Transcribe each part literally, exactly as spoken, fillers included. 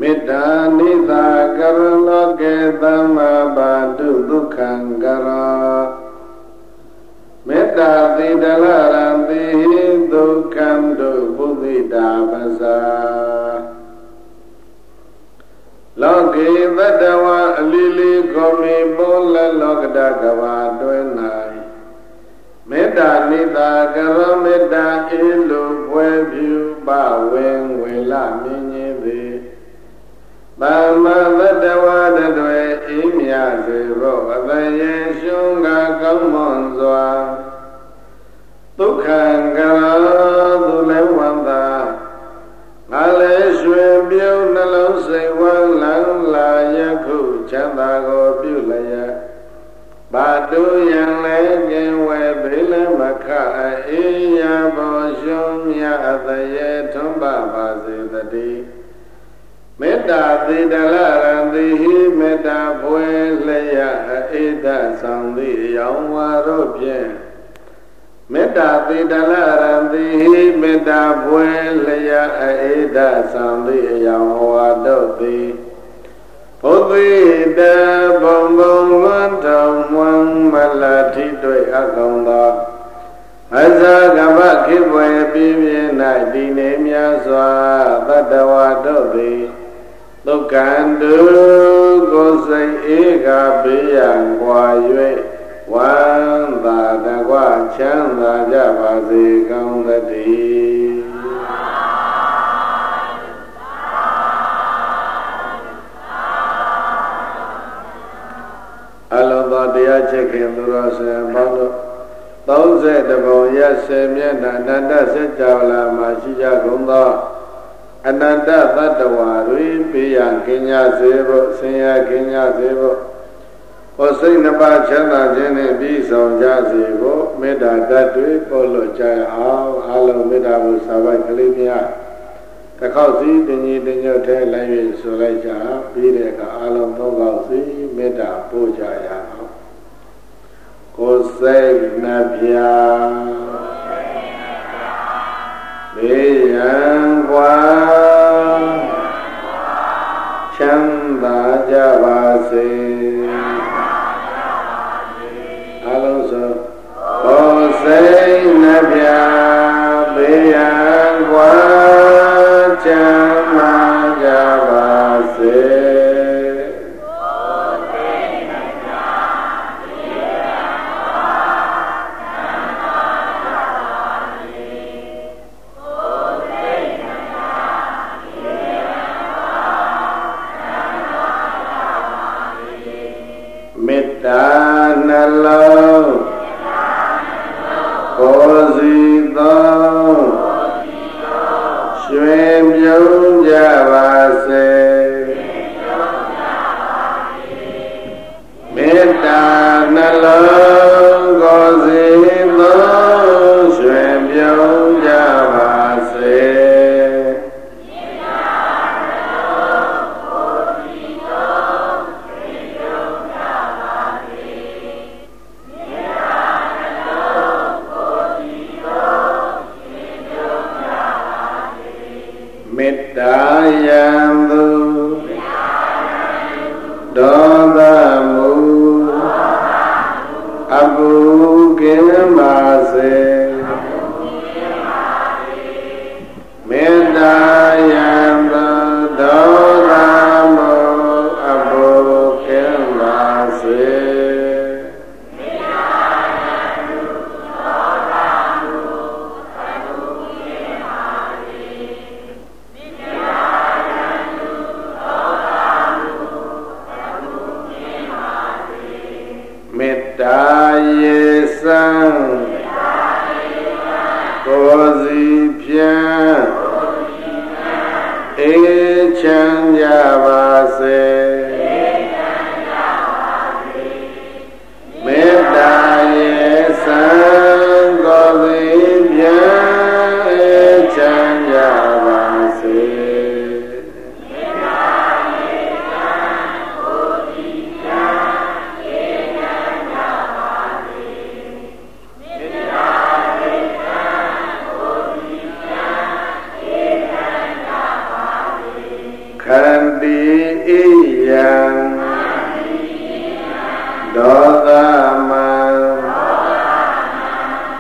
မေတ္တာနိသာကရလောကေသမ္မာဘာတုဒုက္ခံကရောမေတ္တာတိတလရံတိဒုက္ခံတုဘုဒ္ဓိတာပဇာလောကေသတ္တဝါအလီလီကိုမီပိုးလလောကတကဘာတွင်၌မေတ္တာနိသာကရောမေတ္တာအေလူပွဲပြုပဝင်းဝေလမြင်ကြီးသည်သမ္မာသတ္တဝါတွေအေးမြစေသောအတယေရှုံးကကောင်းမွန်စွာဒုက္ခံကရောသူလည်းဝန္တာငါလည်းရွှေပြုံးနှလုံးစိတ်ဝမ်းလန်းလာယခုချမ်းသာကိုပြုလျက်ဘာတူယံလည်းကျင်ဝဲဘေးလည်းမခအေးရပေါ်ရှုံးမြအတရေထွန်းပါပါစေတည်းမေတ္တာတိတလရံတိဟိမေတ္တာဖွယ်လျက်အေဒဆောင်သည့်ရောင်ဝါတို့ဖြင့်မေတ္တာတိတလရံတိဟိမေတ္တာဖွယ်လျက်အေဒဆောင်သည့်ရောင်ဝါတို့သည်ဘုဒ္ဓိတဘုံဘုံဝန္တုံဝံမလတိတွေ့အကောင်သောအဇာကမခိဘွယ်ပြင်းပြင်း၌ဒီနေမြစွာသတ္တဝါတို့သည်ဒုက္ခံတုကိုယ်စိတ်ဧကဘေးရန်ကွာ၍ဝမ်းသာတကွချမ်းသာကြပါစေကောင်းသတည်းအလုံးသောတရားချက်ခင်သူတော်စံပေါင်းတို့သုံးဆယ်တပုံရဆယ်မျက်နှာအနန္တစัจ java လာမှာရှိကြကုန်သောအနန္တသတ္တဝါတွေပေးရန်ကင်းကြစေဖို့ဆင်းရဲကင်းကြစေဖို့ကိုယ်စိတ်နှစ်ပါးချမ်းသာခြင်းနဲ့ပြီးဆောင်ကြစေဖို့မေတ္တာဓာတ်တွေပို့လို့ကြရအောင်အလုံးမေတ္တာဘုရားပိုက်ကလေးများတစ်ခေါက်စီတညီတညွတ်ထဲလိုက်၍ဆိုလိုက်ကြပြီးတဲ့အခါအလုံးသုံးခေါက်စီမေတ္တာပို့ကြရအောင်ကိုယ်စိတ်နှစ်ပြားဘေးရန်ကွာချမ်းသာကြပါစေအလုံးစုံကိုယ်စိတ်နှစ်ပြားဘေးရန်ကွာချမ်းသာကြပါစေမေတ္တာနှလုံးကိုယ်စီသောရွှင်ပြုံးကြပါစေမေတ္တာနှလုံးကိုယ်စီသောရွှင်ပြုံးကြပါစေမေ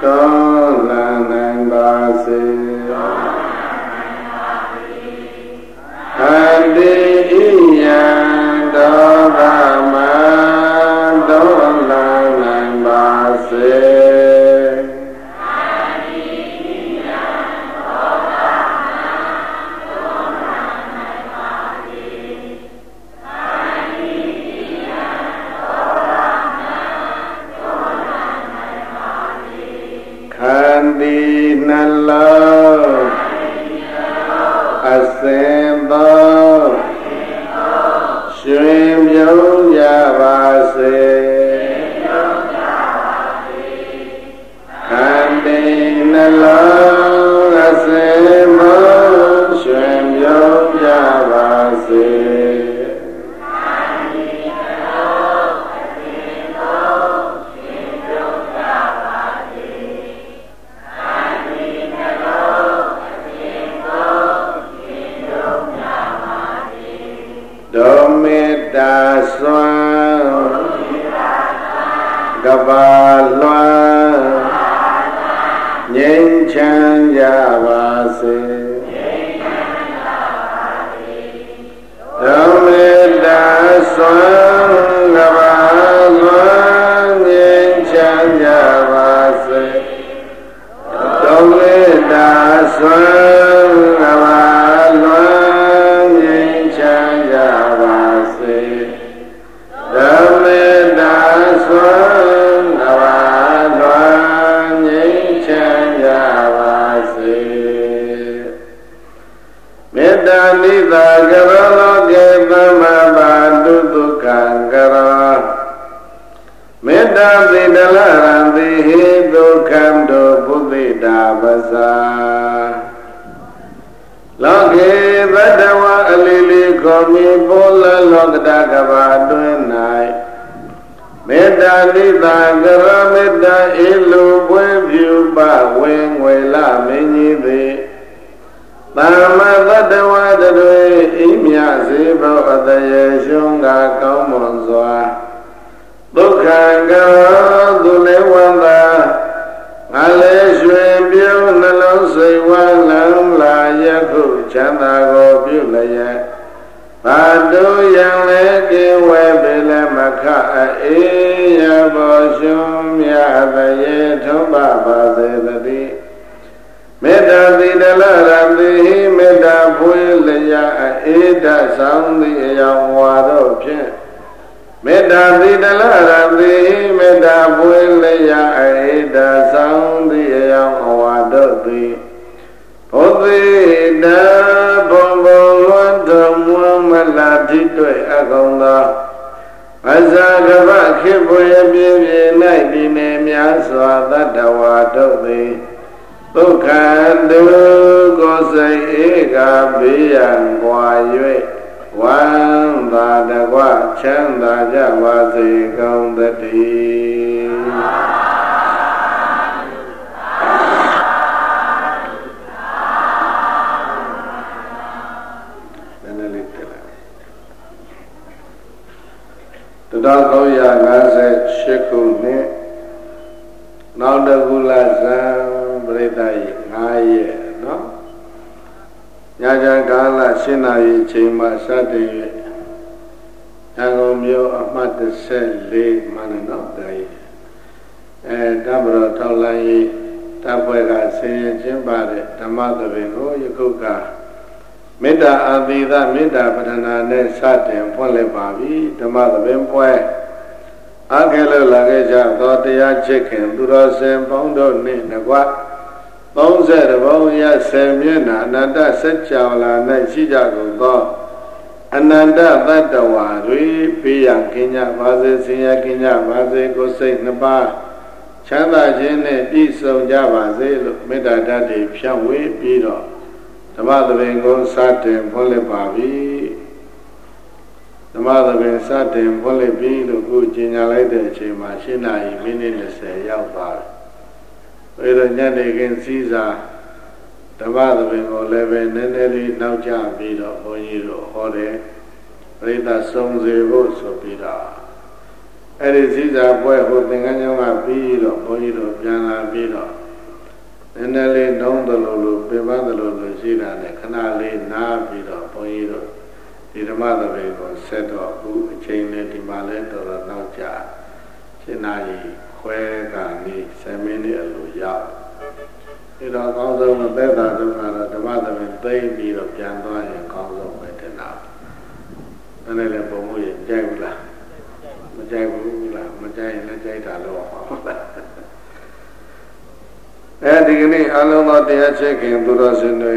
တော်လန်နိုင်ပါစေခန္တီဣယံဒေါသမံတော်လန်နိုင်ပါစေဒီနှလုံးအစင်သောရွှင်ပြုံးကြပါစေခန္တီနှလုံးအစင်သောရွှင်ပြုံးကြပါစေစွမ်းကဘာလွှမ်းငြိမ်းချမ်းကြပါစေဓမ္မေတ္တာစွမ်းကဘာလွှမ်းငြိမ်းချမ်းကြပါစေဓမ္မေတ္တာစွမ်းကဘာလွှမ်းငြိမ်းချမ်းကြပါစေဓမ္မေတ္တာစွမ်းကဘာလွှမ်းငြိမ်းချမ်းကြပါစေမေတ္တာနိသာကရောလောကေသမဘာတုတုခံကရောမေတ္တာသေတလရံသေဟိဒုက္ခံတောဘုသေတာပဇာလောကေဘဒ္ဒဝအလီလီကိုမီပိုလလောကတကဘာတွင်၌မေတ္တာနိသာကရမေတ္တာဧလူပွေပြုပဝေငွေလမင်းကြီးသည်သမ္မသတ္တဝါတွေအိမြစေဘောအတရေရှုံးကကောင်းမွန်စွာဒုက္ခကရောသူလေဝန္တာငါလည်းရွှင်ပြုံးနှလုံးစိတ်ဝမ်းလန်းလာယခုချမ်းသာကိုပြုလျက်ဘာတို့ယံလည်းကင်းဝဲပေလည်းမခအေးရဘောရှုံးမြသရေထုံးပါပါစေတည်းမေတ္တာသီတလရတိမေတ္တာဖွေးလျက်အေးတဆောင်သည့်အယောင်ဝါတို့ဖြင့်မေတ္တာသီတလရတိမေတ္တာပွေလျာအေတဆောင်သည့်အယောင်အဝါတို့သည်ဘုသေတဘုံဘုံလွန်တော်မူမလာတိတွေ့အကုန်သောအဇာကဗခေပွေပြည့်ပြည့်၌ဒီနေများစွာသတ္တဝါတို့သည်ဒုက္ခတုကိုယ်စိတ်ဧကဘေးရန်ပွာ၍ဝမ်းသာတကွချမ်းသာကြပါစေကောင်းသတည်းနည်းနည်းလေးတက်လာတတောင်းသုံးရာငါးဆယ်ရှစ်ခုနှစ်နောက်တကူလာဇံပရိသတ်ကြီးငါးရက်နော်ညချမ်းကာလရှင်းနာရီချိန်မှစတင်၍ရန်ကုန်မြို့အမှတ်တစ်ဆယ်လေးမှန်တော့တိုင်းအဲတမ္ပတော်ထောက်လိုင်းရေးတပ်ဖွဲ့ကဆင်ရင်ကျင်းပတဲ့ဓမ္မသဘင်ကိုယခုကမေတ္တာအာသီသမေတ္တာပဌနာနဲ့စတင်ဖွင့်လှစ်ပါပြီဓမ္မသဘင်ပွဲအခက်လို့လာခဲ့ကြသောတရားချစ်ခင်သူတော်စင်ပေါင်းတို့နှင့်တကွသုံးဆယ်ဘုံရဆယ်မျက်နှာအနန္တစัจ java လာ၌ရှိကြကုန်သောအနန္တသတ္တဝါတွေဘေးရန်ကင်းကြပါစေဆင်းရဲကင်းကြပါစေကိုယ်စိတ်နှစ်ပါးချမ်းသာခြင်းနှင့်ပြည့်စုံကြပါစေလို့မေတ္တာဓာတ်တွေဖြန့်ဝေပြီးတော့ဓမ္မသဘင်ကိုစတင်ဖွင့်လှစ်ပါပြီဓမ္မသဘင်စတင်ဖွင့်လှစ်ပြီးလို့ခုကျင်ညာလိုက်တဲ့အချိန်မှာရှင်းနာရီမိနစ်၂၀ရောက်သွားတယ်အဲဒါညနေခင်းစည်းစာဓမ္မသဘင်ကိုလည်းပဲနည်းနည်းလေးနောက်ကျပြီးတော့ဘုန်းကြီးတို့ဟောတယ်ပရိသတ်ဆုံးစေဖို့ဆိုပြီးတော့အဲ့ဒီစည်းစာပွဲဟိုသင်္ကန်းကျောင်းကပြီးတော့ဘုန်းကြီးတို့ပြန်လာပြီးတော့နည်းနည်းလေးနှုံးသလိုလိုပြပန်းသလိုလိုရှိတာနဲ့ခဏလေးနားပြီးတော့ဘုန်းကြီးတို့ဒီဓမ္မသဘင်ကိုဆက်တော့အခုအချိန်နဲ့ဒီမှာလဲတော်တော်နောက်ကျရှင်းနာရီခွဲကနေဆယ်မိနစ်အလိုရောက်ဒီတော့အကောင်းဆုံးမသက်သာဆုံးကတော့ဓမ္မသဘင်သိမ့်ပြီးတော့ပြန်သွားရင်အကောင်းဆုံးပဲတင်တာအဲ့ဒါလည်းပုံမှုရင်ကြိုက်ဘူးလားမကြိုက်ဘူးလားမကြိုက်ရင်လည်းကြိုက်တာလို့ဟုတ်လားအဲဒီကနေ့အလုံးသောတရားချစ်ခင်သူတော်စင်တွေ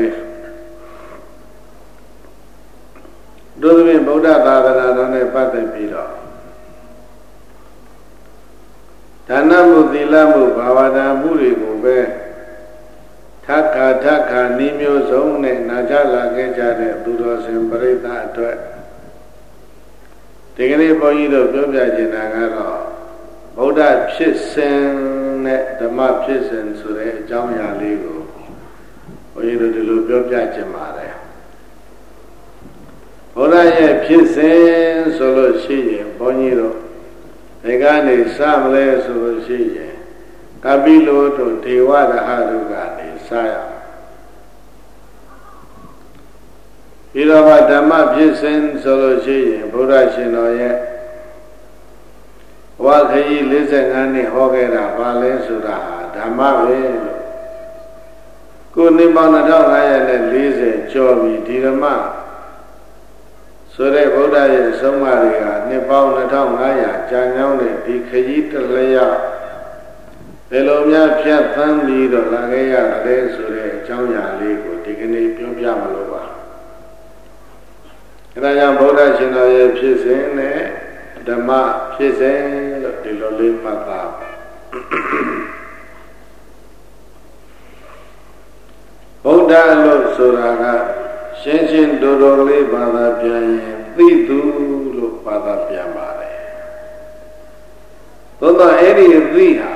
တို့သမီးဗုဒ္ဓသာသနာတော်နဲ့ပတ်သက်ပြီးတော့ဒါနမှုသီလမှုဘာဝနာမှုတွေကိုပဲထပ်ခါထပ်ခါနှီးမျိုးစုံနဲ့နာကြလာခဲ့ကြတဲ့သူတော်စင်ပရိသတ်အတွက်ဒီကနေ့ဘုန်းကြီးတို့ပြောပြချင်တာကတော့ဗုဒ္ဓဖြစ်စဉ်နဲ့ဓမ္မဖြစ်စဉ်ဆိုတဲ့အကြောင်းအရာလေးကိုဘုန်းကြီးတို့ဒီလိုပြောပြချင်ပါတယ်ဘုရားရဲ့ဖြစ်စဉ်ဆိုလို့ရှိရင်ဘုန်းကြီးတို့ဒီကနေစမလဲဆိုလို့ရှိရင်ကပိလိုတို့ဒေဝရဟတို့ကနေစရပြီးတော့ဓမ္မဖြစ်စဉ်ဆိုလို့ရှိရင်ဘုရားရှင်တော်ရဲ့ဝါခရီး၄၅နှစ်ဟောခဲ့တာဘာလဲဆိုတာဟာဓမ္မပဲလို့ကိုနှစ်ပေါင်း၂၅၄၀ကျော်ပြီဒီဓမ္မဆိုတဲ့ဗုဒ္ဓရဲ့ဆုံးမတွေကနှစ်ပေါင်း၂၅၀၀ကြာညောင်းတဲ့ဒီခရီးတလျောက်ဘယ်လိုများဖြတ်သန်းပြီးတော့လာခဲ့ရတယ်ဆိုတဲ့အကြောင်းအရာလေးကိုဒီကနေ့ပြောပြမလို့ပါအဲဒါကြောင့်ဗုဒ္ဓရှင်တော်ရဲ့ဖြစ်စဉ်နဲ့ဓမ္မဖြစ်စဉ်လို့ဒီလိုလေးမှတ်သားဗုဒ္ဓလို့ဆိုတာကရှင်းရှင်းတော်တော်လေးဘာသာပြန်ရင်သိသူလို့ဘာသာပြန်ပါတယ်သို့တော့အဲ့ဒီသိဟာ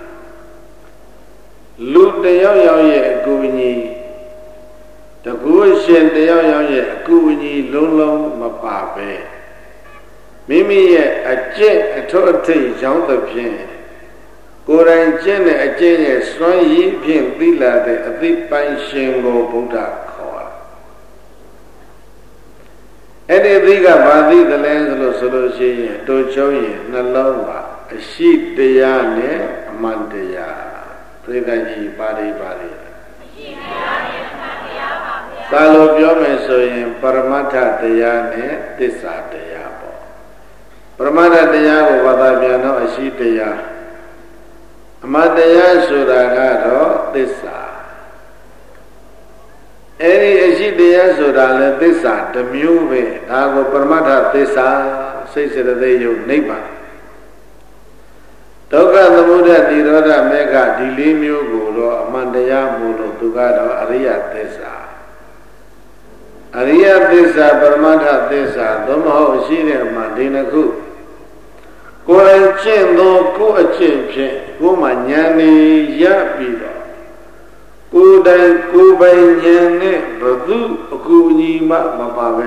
လူတယောက်ယောက်ရဲ့အကူအညီတကူရှင်တယောက်ယောက်ရဲ့အကူအညီလုံးလုံးမပါပဲမိမိရဲ့အကျင့်အထွတ်အထိပ်ရောက်သဖြင့်ကိုယ်တိုင်ကျင့်တဲ့အကျင့်ရဲ့စွမ်းရည်ဖြင့်သိလာတဲ့အသိပိုင်ရှင်ကိုဗုဒ္ဓခေါ်တာအဲ့ဒီသိကဘာသိသလဲဆိုလို့ဆိုလို့ရှိရင်တို့ချုံးရင်နှလုံးကအရှိတရားနဲ့အမှန်တရားပြိဿကြီးပါဠိပါဠိအရှိတရားနဲ့အမှန်တရားပါဗျာသာလို့ပြောမယ်ဆိုရင်ပရမတ္ထတရားနဲ့သစ္စာတရားပေါ့ပရမတ္ထတရားကိုဘာသာပြန်တော့အရှိတရားအမှန်တရားဆိုတာကတော့သစ္စာအဲ့ဒီအရှိတရားဆိုတာလည်းသစ္စာတစ်မျိုးပဲဒါကိုပရမတ္ထသစ္စာစိတ်စေတသိက်ယုတ်နိဗ္ဗာန်ဒုက္ခသမုဒယနိရောဓမေဃဒီလေးမျိုးကိုတော့အမှန်တရားမို့လို့သူကတော့အရိယသစ္စာအရိယသစ္စာပရမတ္ထသစ္စာသို့မဟုတ်ရှိတဲ့အမှန်ဒီနှစ်ခုကိုယ်တိုင်ကျင့်သောကိုယ်အကျင့်ဖြင့်ကိုယ်မှဉာဏ်နေရပြီးတော့ကိုယ်တိုင်ကိုယ်ပိုင်ဉာဏ်နဲ့ဘု து အကူအညီမှမပါပဲ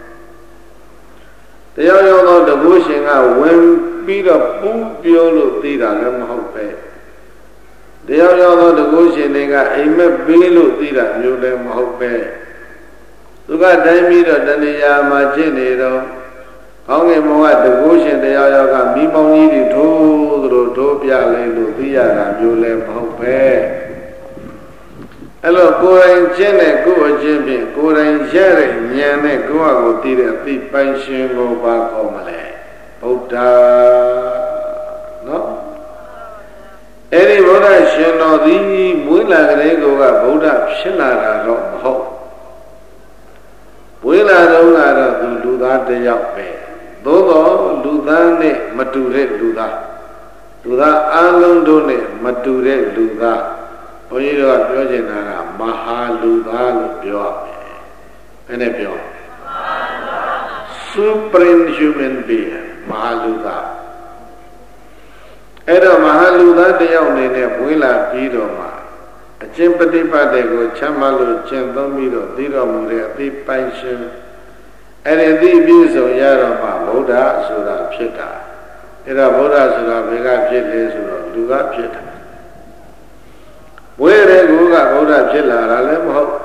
တရားရောက်သောတကုရှင်ကဝင်ပြီးတော့ပူးပြောလို့သိတာလည်းမဟုတ်ပဲတရားရောက်သောတကုရှင်တွေကအိမ်မက်ပေးလို့သိတာမျိုးလည်းမဟုတ်ပဲသူကတိုင်းပြီးတော့တဏှာမှာဖြစ်နေတော့ကောင်းကင်ဘုံကတကုရှင်တရားရောက်ကမိမောင်ကြီးတွေထိုးသူတို့ထိုးပြလိုက်လို့သိရတာမျိုးလည်းမဟုတ်ပဲအဲ့လိုကိုယ်တိုင်ကျင့်တဲ့ကိုယ်အချင်းဖြင့်ကိုယ်တိုင်ရတဲ့ဉာဏ်နဲ့ကိုယ့်အကိုသိတဲ့အသိပိုင်ရှင်ကိုပါခေါ်မလဲဗုဒ္ဓနော်အဲ့ဒီဗုဒ္ဓရှင်တော်သည်မွေးလာကလေးကဗုဒ္ဓဖြစ်လာတာတော့မဟုတ်မွေးလာတော့ကတော့သူလူသားတစ်ယောက်ပဲသို့တော့လူသားနဲ့မတူတဲ့လူသားလူသားအလုံးတို့နဲ့မတူတဲ့လူသားဘုန်းကြီးတို့ကပြောချင်တာကမဟာလူသားလို့ပြောရမယ်ဘယ်နဲ့ပြော Supreme Human Being မဟာလူသားအဲ့တော့မဟာလူသားတယောက်အနေနဲ့မွေးလာပြီးတော့မှအကျင့်ပฏิပတ်တွေကိုချမ်းသာလို့ကျင့်သုံးပြီးတော့သိတော်မူတဲ့အသိပိုင်ရှင်အဲ့ဒီအသိပြည့်စုံရတော့မှဗုဒ္ဓဆိုတာဖြစ်တာအဲ့ဒါဗုဒ္ဓဆိုတာဘယ်ကဖြစ်လဲဆိုတော့လူကဖြစ်တာဝိရဲကူကဗုဒ္ဓဖြစ်လာတာလည်းမဟုတ်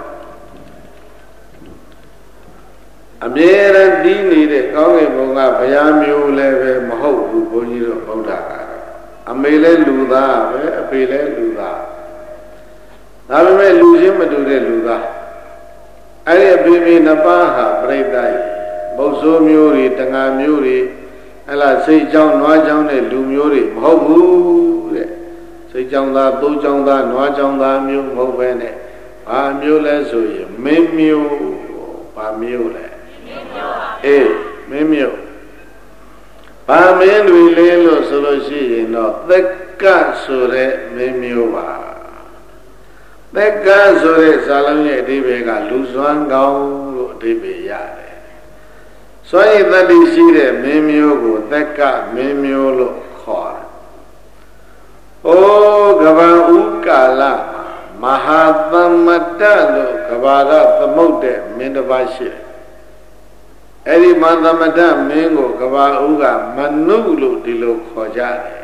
အမြဲတမ်းတည်နေတဲ့ကောင်းကင်ဘုံကဘုရားမျိုးလည်းပဲမဟုတ်ဘူးဘုန်းကြီးတို့ဗုဒ္ဓကတော့အမေလည်းလူသားပဲအဖေလည်းလူသားဒါပေမဲ့လူချင်းမတူတဲ့လူသားအဲ့ဒီအဖေမေနှစ်ပါးဟာပြိတ္တိုင်ဘုဆိုးမျိုးတွေတငါမျိုးတွေအဲ့လားစိတ်ကြောင်းနွားကြောင်းတဲ့လူမျိုးတွေမဟုတ်ဘူးတဲ့စိတ်ကြောင်းသားသိုးကြောင်းသားနွားကြောင်းသားမျိုးမဟုတ်ပဲနဲ့ဘာမျိုးလဲဆိုရင်မင်းမျိုးဘာမျိုးလဲအေးမင်းမျိုးဘာမင်းတွေလဲလို့ဆိုလို့ရှိရင်တော့သက်ကဆိုတဲ့မင်းမျိုးပါသက်ကဆိုတဲ့ဇာလုံးရဲ့အဓိပ္ပာယ်ကလူစွမ်းကောင်းလို့အဓိပ္ပာယ်ရတယ်စွမ်းရည်တတ္တိရှိတဲ့မင်းမျိုးကိုသက်ကမင်းမျိုးလို့ခေါ်တယ်။အိုးကဗံဥကာလမဟာသမတလို့ကဘာကသမုတ်တဲ့မင်းတစ်ပါးရှိတယ်။အဲ့ဒီမဟာသမတမင်းကိုကဘာဥကမနုလို့ဒီလိုခေါ်ကြတယ်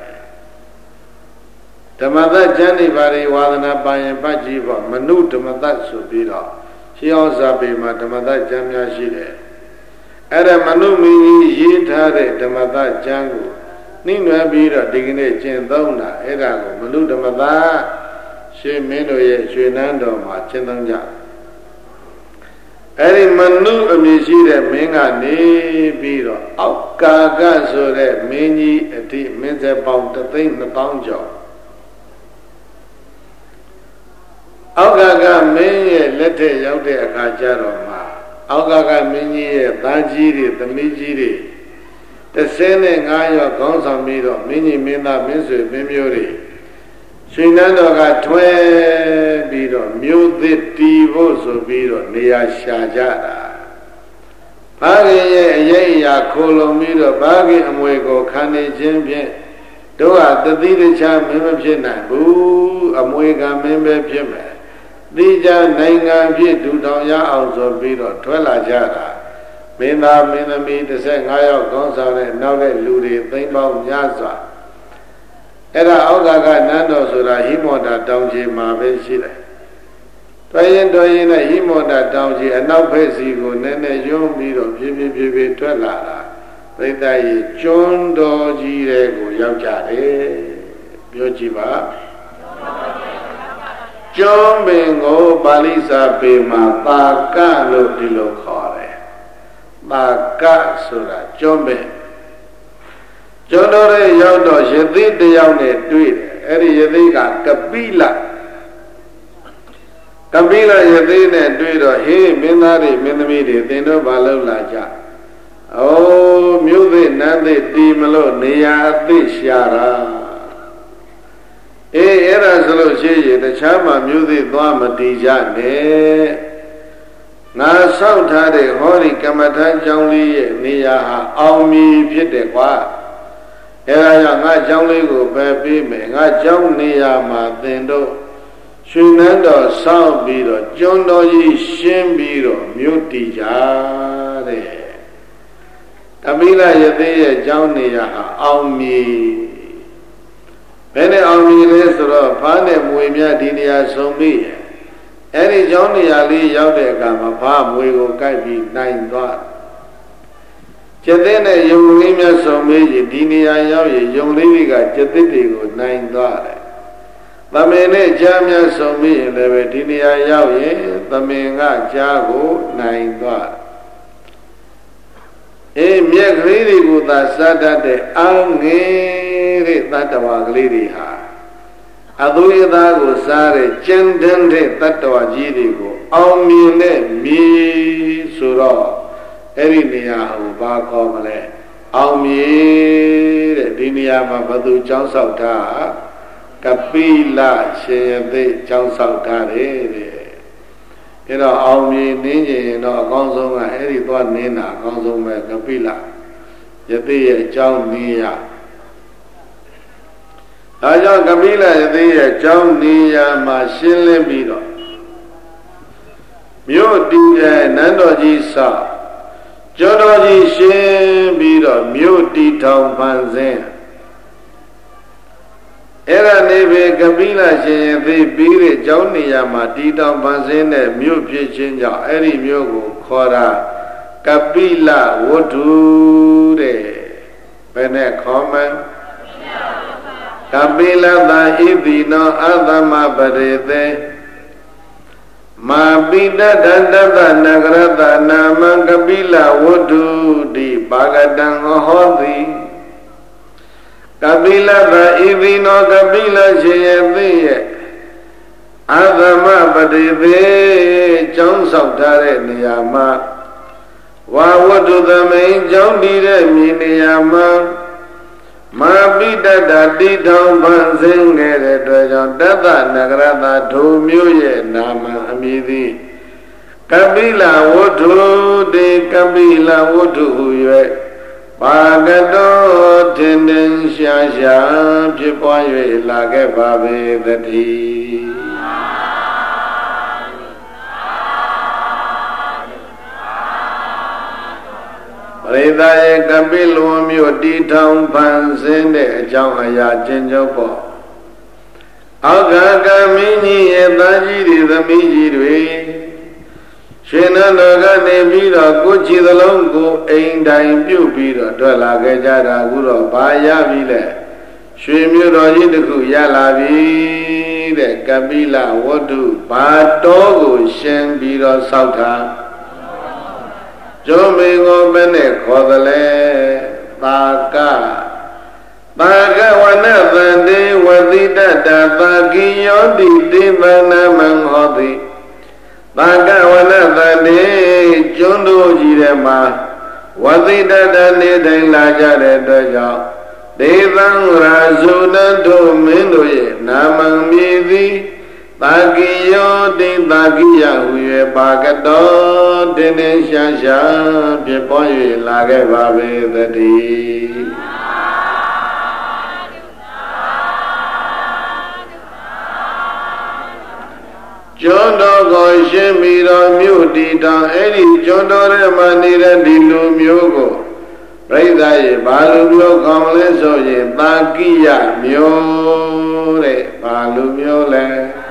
။ဓမ္မသကျမ်းနေပါရိဝါဒနာပါရင်ပတ်ကြည့်ပေါ့မနုဓမ္မသဆိုပြီးတော့ရှင်းအောင်စာပေမှာဓမ္မသကျမ်းများရှိတယ်။အဲ့ဒါမနုမင်းကြီးရေးထားတဲ့ဓမ္မသကျမ်းကိုနှိမ့်နွယ်ပြီးတော့ဒီကနေ့ကျင့်သုံးတာအဲ့ဒါကိုမနုဓမ္မသရှင်မင်းတို့ရဲ့ရွှေနန်းတော်မှာကျင့်သုံးကြအဲ့ဒီမနုအမည်ရှိတဲ့မင်းကနေပြီးတော့အောက်ကာကဆိုတဲ့မင်းကြီးအထိမင်းဆက်ပေါင်းတသိန်းနှစ်သောင်းကျော်အောက်ကကမင်းရဲ့လက်ထက်ရောက်တဲ့အခါကျတော့မှအောက်ကကမင်းကြီးရဲ့သားကြီးတွေသမီးကြီးတွေတစ်ဆယ်နဲ့ငါးယောက်ခေါင်းဆောင်ပြီးတော့မင်းကြီးမင်းသားမင်းဆွေမင်းမျိုးတွေရှင်နန်းတော်ကထွဲပြီးတော့မြို့သစ်တီဖို့ဆိုပြီးတော့နေရာရှာကြတာဘာခင်ရဲ့အရေးအရာခိုလုံပြီးတော့ဘာခင်အမွေကိုခံနေခြင်းဖြင့်တို့ဟာတတိတခြားမင်းမဖြစ်နိုင်ဘူးအမွေကမင်းပဲဖြစ်မယ်တိကျနိုင်ငံဖြစ်ဒူထောင်ရအောင်ဆိုပြီးတော့ထွဲလာကြတာမင်းသားမင်းသမီးတစ်ဆက်ငါးယောက်ခေါင်းဆောင်တဲ့နောက်တဲ့လူတွေသိန်းပေါင်းများစွာအဲ့ဒါအောက်ကကနန်းတော်ဆိုတာဟိမောတာတောင်ကြီးမှာပဲရှိတယ်တွင်ရင်တွင်ရင်နဲ့ဟိမောတာတောင်ကြီးအနောက်ဘက်စီကိုနည်းနည်းယွန်းပြီးတော့ဖြည်းဖြည်းဖြည်းဖြည်းထွက်လာတာပြိတ္တကြီးကျွန်းတော်ကြီးတွေကိုရောက်ကြတယ်ပြောကြည့်ပါကျွန်းပင်ကိုပါဠိစာပေမှာတာကလို့ဒီလိုခေါ်တယ်တာကဆိုတာကျွန်းပင်ကျွန်းတော်ရဲ့ရောက်တော့ယသိတယောက်နဲ့တွေ့တယ်အဲ့ဒီယသိကကပိလကပိလယသိနဲ့တွေ့တော့ဟေးမင်းသားတွေမင်းသမီးတွေသင်တို့ဘာလုပ်လာကြအိုးမြို့သစ်နန်းသစ်တီမလို့နေရာအသစ်ရှာတာအေးအဲ့ဒါဆိုလို့ရှိရင်တခြားမှာမြို့သစ်သွားမတည်ကြနဲ့ငါဆောက်ထားတဲ့ဟောဒီကမ္မထကျောင်းလေးရဲ့နေရာဟာအောင်မြင်ဖြစ်တယ်ကွာအဲ့ဒါကြောင့်ငါကျောင်းလေးကိုပဲပေးမယ်ငါကျောင်းနေရာမှာသင်တို့ရွှေနန်းတော်ဆောက်ပြီးတော့ကျွန်းတော်ကြီးရှင်းပြီးတော့မြို့တည်ကြတဲ့တပိလယသိရဲ့ကျောင်းနေရာဟာအောင်မြင်ဘယ်နဲ့အောင်မြင်လဲဆိုတော့ဖားနဲ့မွေများဒီနေရာဆုံးပြီးအဲ့ဒီကျောင်းနေရာလေးရောက်တဲ့အခါမှာဖားမွေကိုကိုက်ပြီးနိုင်သွားကျက်တဲ့နဲ့ယုံလေးများဆုံးပြီးဒီနေရာရောက်ရင်ယုံလေးတွေကကျက်တဲ့တွေကိုနိုင်သွားတယ်။သမင်နဲ့ကြားများဆုံးပြီးရင်လည်းပဲဒီနေရာရောက်ရင်သမင်ကကြားကိုနိုင်သွားတယ်။အေးမြက်ကလေးတွေကိုသာစားတတ်တဲ့အငယ်တဲ့တတ္တဝါကလေးတွေဟာအသွေးသားကိုစားတဲ့ကြမ်းတမ်းတဲ့တတ္တဝါကြီးတွေကိုအောင်မြင်တဲ့မြေဆိုတော့အဲ့ဒီနေရာဟိုဘာခေါ်မလဲအောင်မြေတဲ့ဒီနေရာမှာဘသူကျောင်းဆောက်တာကပိလရှင်ယသိကျောင်းဆောက်တာတဲ့အဲ့တော့အောင်မြေနင်းကျင်တော့အကောင်းဆုံးကအဲ့ဒီသွားနင်းတာအကောင်းဆုံးပဲကပိလယသိရဲ့ကျောင်းနေရဒါကြောင့်ကပိလယသိရဲ့ကျောင်းနေရမှာရှင်းလင်းပြီးတော့မြို့တည်တဲ့နန်းတော်ကြီးဆောက်ကျွန်းတော်ကြီးရှင်းပြီးတော့မြို့တီထောင်ပန်းစင်းအဲ့ဒါနေပဲကပိလရှင်ရဲ့သိပြီးတဲ့ကျောင်းနေရာမှာတီတောင်ပန်းစင်းတဲ့မြို့ဖြစ်ခြင်းကြောင့်အဲ့ဒီမြို့ကိုခေါ်တာကပိလဝတ္ထုတဲ့ဘယ်နဲ့ခေါ်မလဲကပိလသာဣတိနောအသမပရိသေမာပိတဒန္တတနဂရတနာမံကပိလဝတ္ထုတိပါကတံဟောတိကပိလသာဣတိနောကပိလရှင်ရဲ့သိရဲ့အသမပရိသေကျောင်းဆောက်ထားတဲ့နေရာမှာဝါဝတ္ထုသမိန်ကျောင်းတည်တဲ့မြေနေရာမှာမာပိတတတိထောင်ပန်းစင်းခဲ့တဲ့အတွက်ကြောင့်တတ္တနဂရတဒုမျိုးရဲ့နာမအမည်သည်ကပိလဝတ္ထုတေကပိလဝတ္ထုဟူ၍ပါကတောတင်တင်ရှာရှာဖြစ်ပွား၍လာခဲ့ပါပေသတည်းပရိသတ်ရဲ့ကပိလဝမြို့တီထောင်ပန်းစင်းတဲ့အကြောင်းအရာကျင့်ကြုံပေါ့အောက်ကကမင်းကြီးရဲ့သားကြီးတွေသမီးကြီးတွေရှင်နန္ဒကနေပြီးတော့ကိုချီသလုံးကိုအိမ်တိုင်ပြုတ်ပြီးတော့ထွက်လာခဲ့ကြတာအခုတော့ဘာရပြီလဲရွှေမြို့တော်ကြီးတစ်ခုရလာပြီတဲ့ကပိလဝတ္ထုဘာတော်ကိုရှင်ပြီးတော့စောက်တာကျုံမေကိုဘယ်နဲ့ခေါ်သလဲသာကသာကဝနသန္တိဝတိတတ္တသာကိယောတိတိဗနမံဟောတိသာကဝနသန္တိကျွန်းတို့ကြီးထဲမှာဝတိတတ္တနေတိုင်းလာကြတဲ့အတွက်ကြောင့်ဒေသံရာဇုနတို့မင်းတို့ရဲ့နာမံမြည်သည်သာကိယောတိသာကိယဟူ၍ပါကတော်တင်းတင်းရှားရှားဖြစ်ပေါ်၍လာခဲ့ပါပေသတည်းကျွန်းတော်ကိုရှင်းပြီးတော့မြို့တည်တောင်အဲ့ဒီကျွန်းတော်ထဲမှာနေတဲ့ဒီလူမျိုးကိုပြိဿရဲ့ဘာလူမျိုးခေါ်မလဲဆိုရင်သာကိယမျိုးတဲ့ဘာလူမျိုးလဲ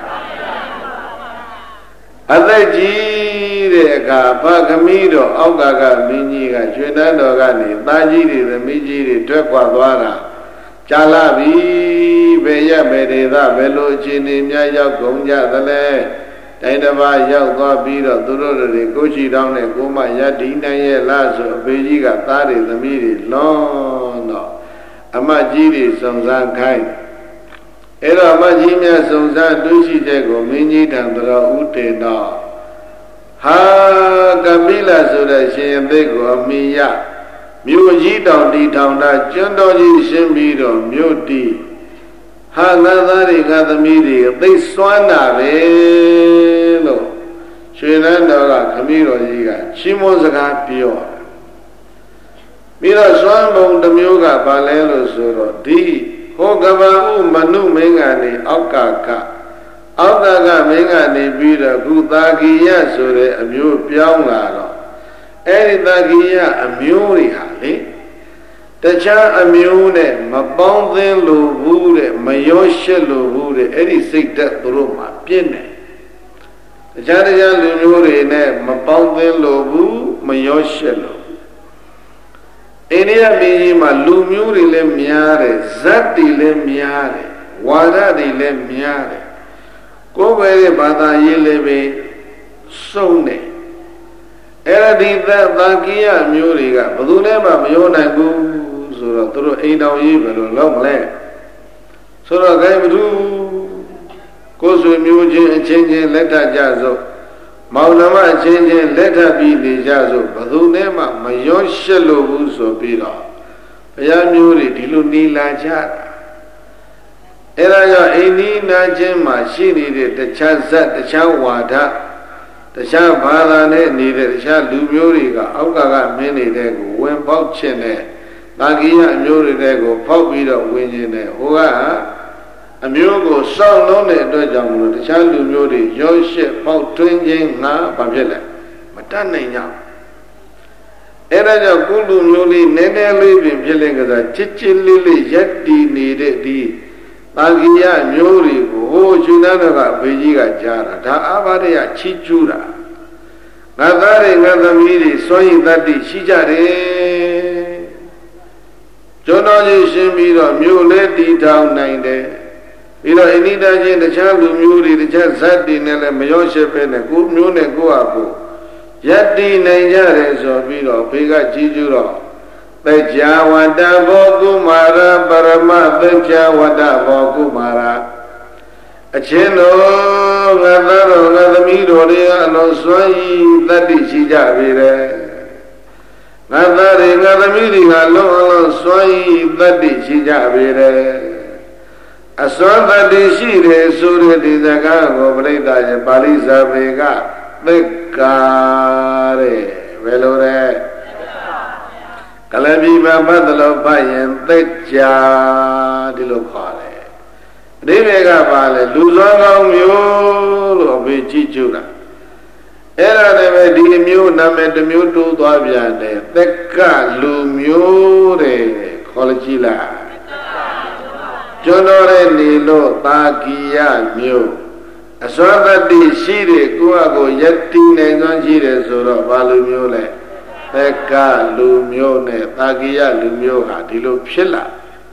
အသက်ကြီးတဲ့အခါဖခမီးတော်အောက်ကကမင်းကြီးကရွှေနန်းတော်ကနေသားကြီးတွေသမီးကြီးတွေထွက်ခွာသွားတာကြာလာပြီဘယ်ရဘယ်ဒေသဘယ်လိုအခြေအနေများရောက်ကုန်ကြသလဲတိုင်းတစ်ပါးရောက်သွားပြီးတော့သူတို့တွေကိုချီတောင်းနဲ့ကိုမရတ္တိနိုင်ရဲ့လားဆိုအဖေကြီးကသားတွေသမီးတွေလွန်တော့အမကြီးတွေစုံစမ်းခိုင်းအဲ့တော့အမကြီးများစုံစမ်းတွေးရှိတဲ့ကိုမင်းကြီးတန်တော်ဦးတင်တော့ဟာကပိလဆိုတဲ့ရှင်အသိကိုအမိယမြို့ကြီးတောင်တီထောင်တာကျွန်းတော်ကြီးရှင်းပြီးတော့မြို့တီဟာငါသားတွေငါသမီးတွေသိစွမ်းတာပဲလို့ရွှေနန်းတော်ကခမည်းတော်ကြီးကရှင်းမစကားပြောပြီးတော့စွမ်းပုံတစ်မျိုးကဘာလဲလို့ဆိုတော့ဒီဟောကဘာဥမနုမင်းကနေအောက်ကကအောက်ကကမင်းကနေပြီးတော့ခုသာဂိယဆိုတဲ့အမျိုးပြောင်းလာတော့အဲ့ဒီသာဂိယအမျိုးတွေဟာလေတခြားအမျိုးနဲ့မပေါင်းသင်းလို့ဘူးတဲ့မရောရှက်လို့ဘူးတဲ့အဲ့ဒီစိတ်ဓာတ်သူတို့မှာပြင်းတယ်တခြားတခြားလူမျိုးတွေနဲ့မပေါင်းသင်းလို့ဘူးမရောရှက်လို့အိန္ဒိယပြည်ကြီးမှာလူမျိုးတွေလည်းများတယ်ဇတ်တွေလည်းများတယ်ဝါဒတွေလည်းများတယ်ကိုယ်ပဲတဲ့ဘာသာရေးလည်းပဲစုံတယ်အဲ့ဒီသက်သာကိယမျိုးတွေကဘယ်သူနဲ့မှမရောနိုင်ဘူးဆိုတော့သူတို့အိမ်တော်ကြီးဘယ်လိုလုပ်မလဲဆိုတော့ခိုင်ဘသူကိုယ်ဆွေမျိုးချင်းအချင်းချင်းလက်ထပ်ကြစို့မောင်နှမအချင်းချင်းလက်ထပ်ပြီးနေကြစို့ဘယ်သူနဲ့မှမရောရှက်လို့ဘူးဆိုပြီးတော့ဘုရားမျိုးတွေဒီလိုနေလာကြတာအဲ့ဒါကြောင့်အိန္ဒိနာချင်းမှာရှိနေတဲ့တခြားဇတ်တခြားဝါဒတခြားဘာသာနဲ့နေတဲ့တခြားလူမျိုးတွေကအောက်ကကမင်းနေတဲ့ကိုဝင်ပေါက်ခြင်းနဲ့တာကိယအမျိုးတွေကိုဖောက်ပြီးတော့ဝင်ခြင်းနဲ့ဟိုကအမျိုးကိုစောင့်လုံးတဲ့အတွက်ကြောင့်မလို့တခြားလူမျိုးတွေရောရှက်ပေါက်တွင်းခြင်းငါဘာဖြစ်လဲမတတ်နိုင်ကြအဲ့ဒါကြောင့်ကုလူမျိုးလေးနည်းနည်းလေးပြင်ဖြစ်လင်ကစားချစ်ချစ်လေးလေးရက်တည်နေတဲ့ဒီတာဂိယမျိုးတွေကိုဟိုရှင်သာကဘေကြီးကကြားတာဒါအာဘာဒယချီးကျူးတာငါသားတွေငါသမီးတွေစွန့်ရည်တတ်တိရှိကြတယ်ကျွန်တော်ကြီးရှင်းပြီးတော့မြို့လဲတည်ထောင်နိုင်တယ်ပြီးတော့အနိဒချင်းတခြားလူမျိုးတွေတခြားဇတ်တွေနဲ့လည်းမရောရှက်ပဲနဲ့ကိုမျိုးနဲ့ကိုယ့်အကိုယက်တည်နိုင်ကြတယ်ဆိုပြီးတော့ဘေကကြီးကျူးတော့သေချာဝတ္တဘောကုမာရပရမသေချာဝတ္တဘောကုမာရအချင်းတို့ငါသားတော်ငါသမီးတော်တွေအလုံးစွမ်းရည်တတ္တိရှိကြပြီလေငါသားတွေငါသမီးတွေကလုံးအလုံးစွမ်းရည်တတ္တိရှိကြပြီလေအစွမ်းတတ္တိရှိတယ်ဆိုတဲ့ဒီစကားကိုပြိဿရဲ့ပါဠိစာပေကသက်ကာတဲ့ဘယ်လိုလဲကလပိပဘတ်တလို့ဖတ်ရင်သက်ကြဒီလိုခေါ်တယ်အဓိပ္ပာယ်ကပါလေလူစွမ်းကောင်းမျိုးလို့အဖေကြည့်ကြတာအဲ့ဒါလည်းပဲဒီမျိုးနာမည်တစ်မျိုးတိုးသွားပြန်တယ်သက်ကလူမျိုးတဲ့ခေါ်ကြည့်လားကျွန်တော်ရဲ့နေလို့တာကီယမျိုးအစွမ်းတတ္တိရှိတယ်ကိုယ့်အကိုယက်တိနိုင်စွမ်းရှိတယ်ဆိုတော့ဘာလူမျိုးလဲသက်ကလူမျိုးနဲ့တာကီယလူမျိုးဟာဒီလိုဖြစ်လာ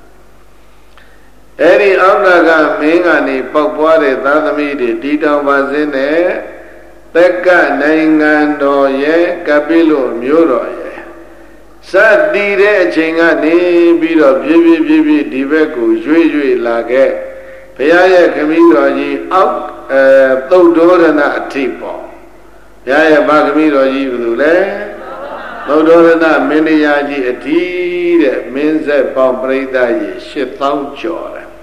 အဲ့ဒီအောက်ကကမင်းကနေပေါက်ပွားတဲ့သာသမီတွေတီတောင်ပါစင်းနဲ့သက်ကနိုင်ငံတော်ရဲ့ကပိလုမျိုးတော်ရဲ့စတည်တဲ့အချိန်ကနေပြီးတော့ပြည့်ပြည့်ပြည့်ပြည့်ဒီဘက်ကိုရွေ့ရွေ့လာခဲ့ဘုရားရဲ့ခမည်းတော်ကြီးအောက်အဲသုတ်တော်ရဏအထိပေါ့ဘုရားရဲ့ဗခမည်းတော်ကြီးဘယ်သူလဲသုတ်တော်ရဏမင်းတရားကြီးအထိတဲ့မင်းဆက်ပေါင်းပြိဿကြီးရှစ်သောင်းကျော်တယ်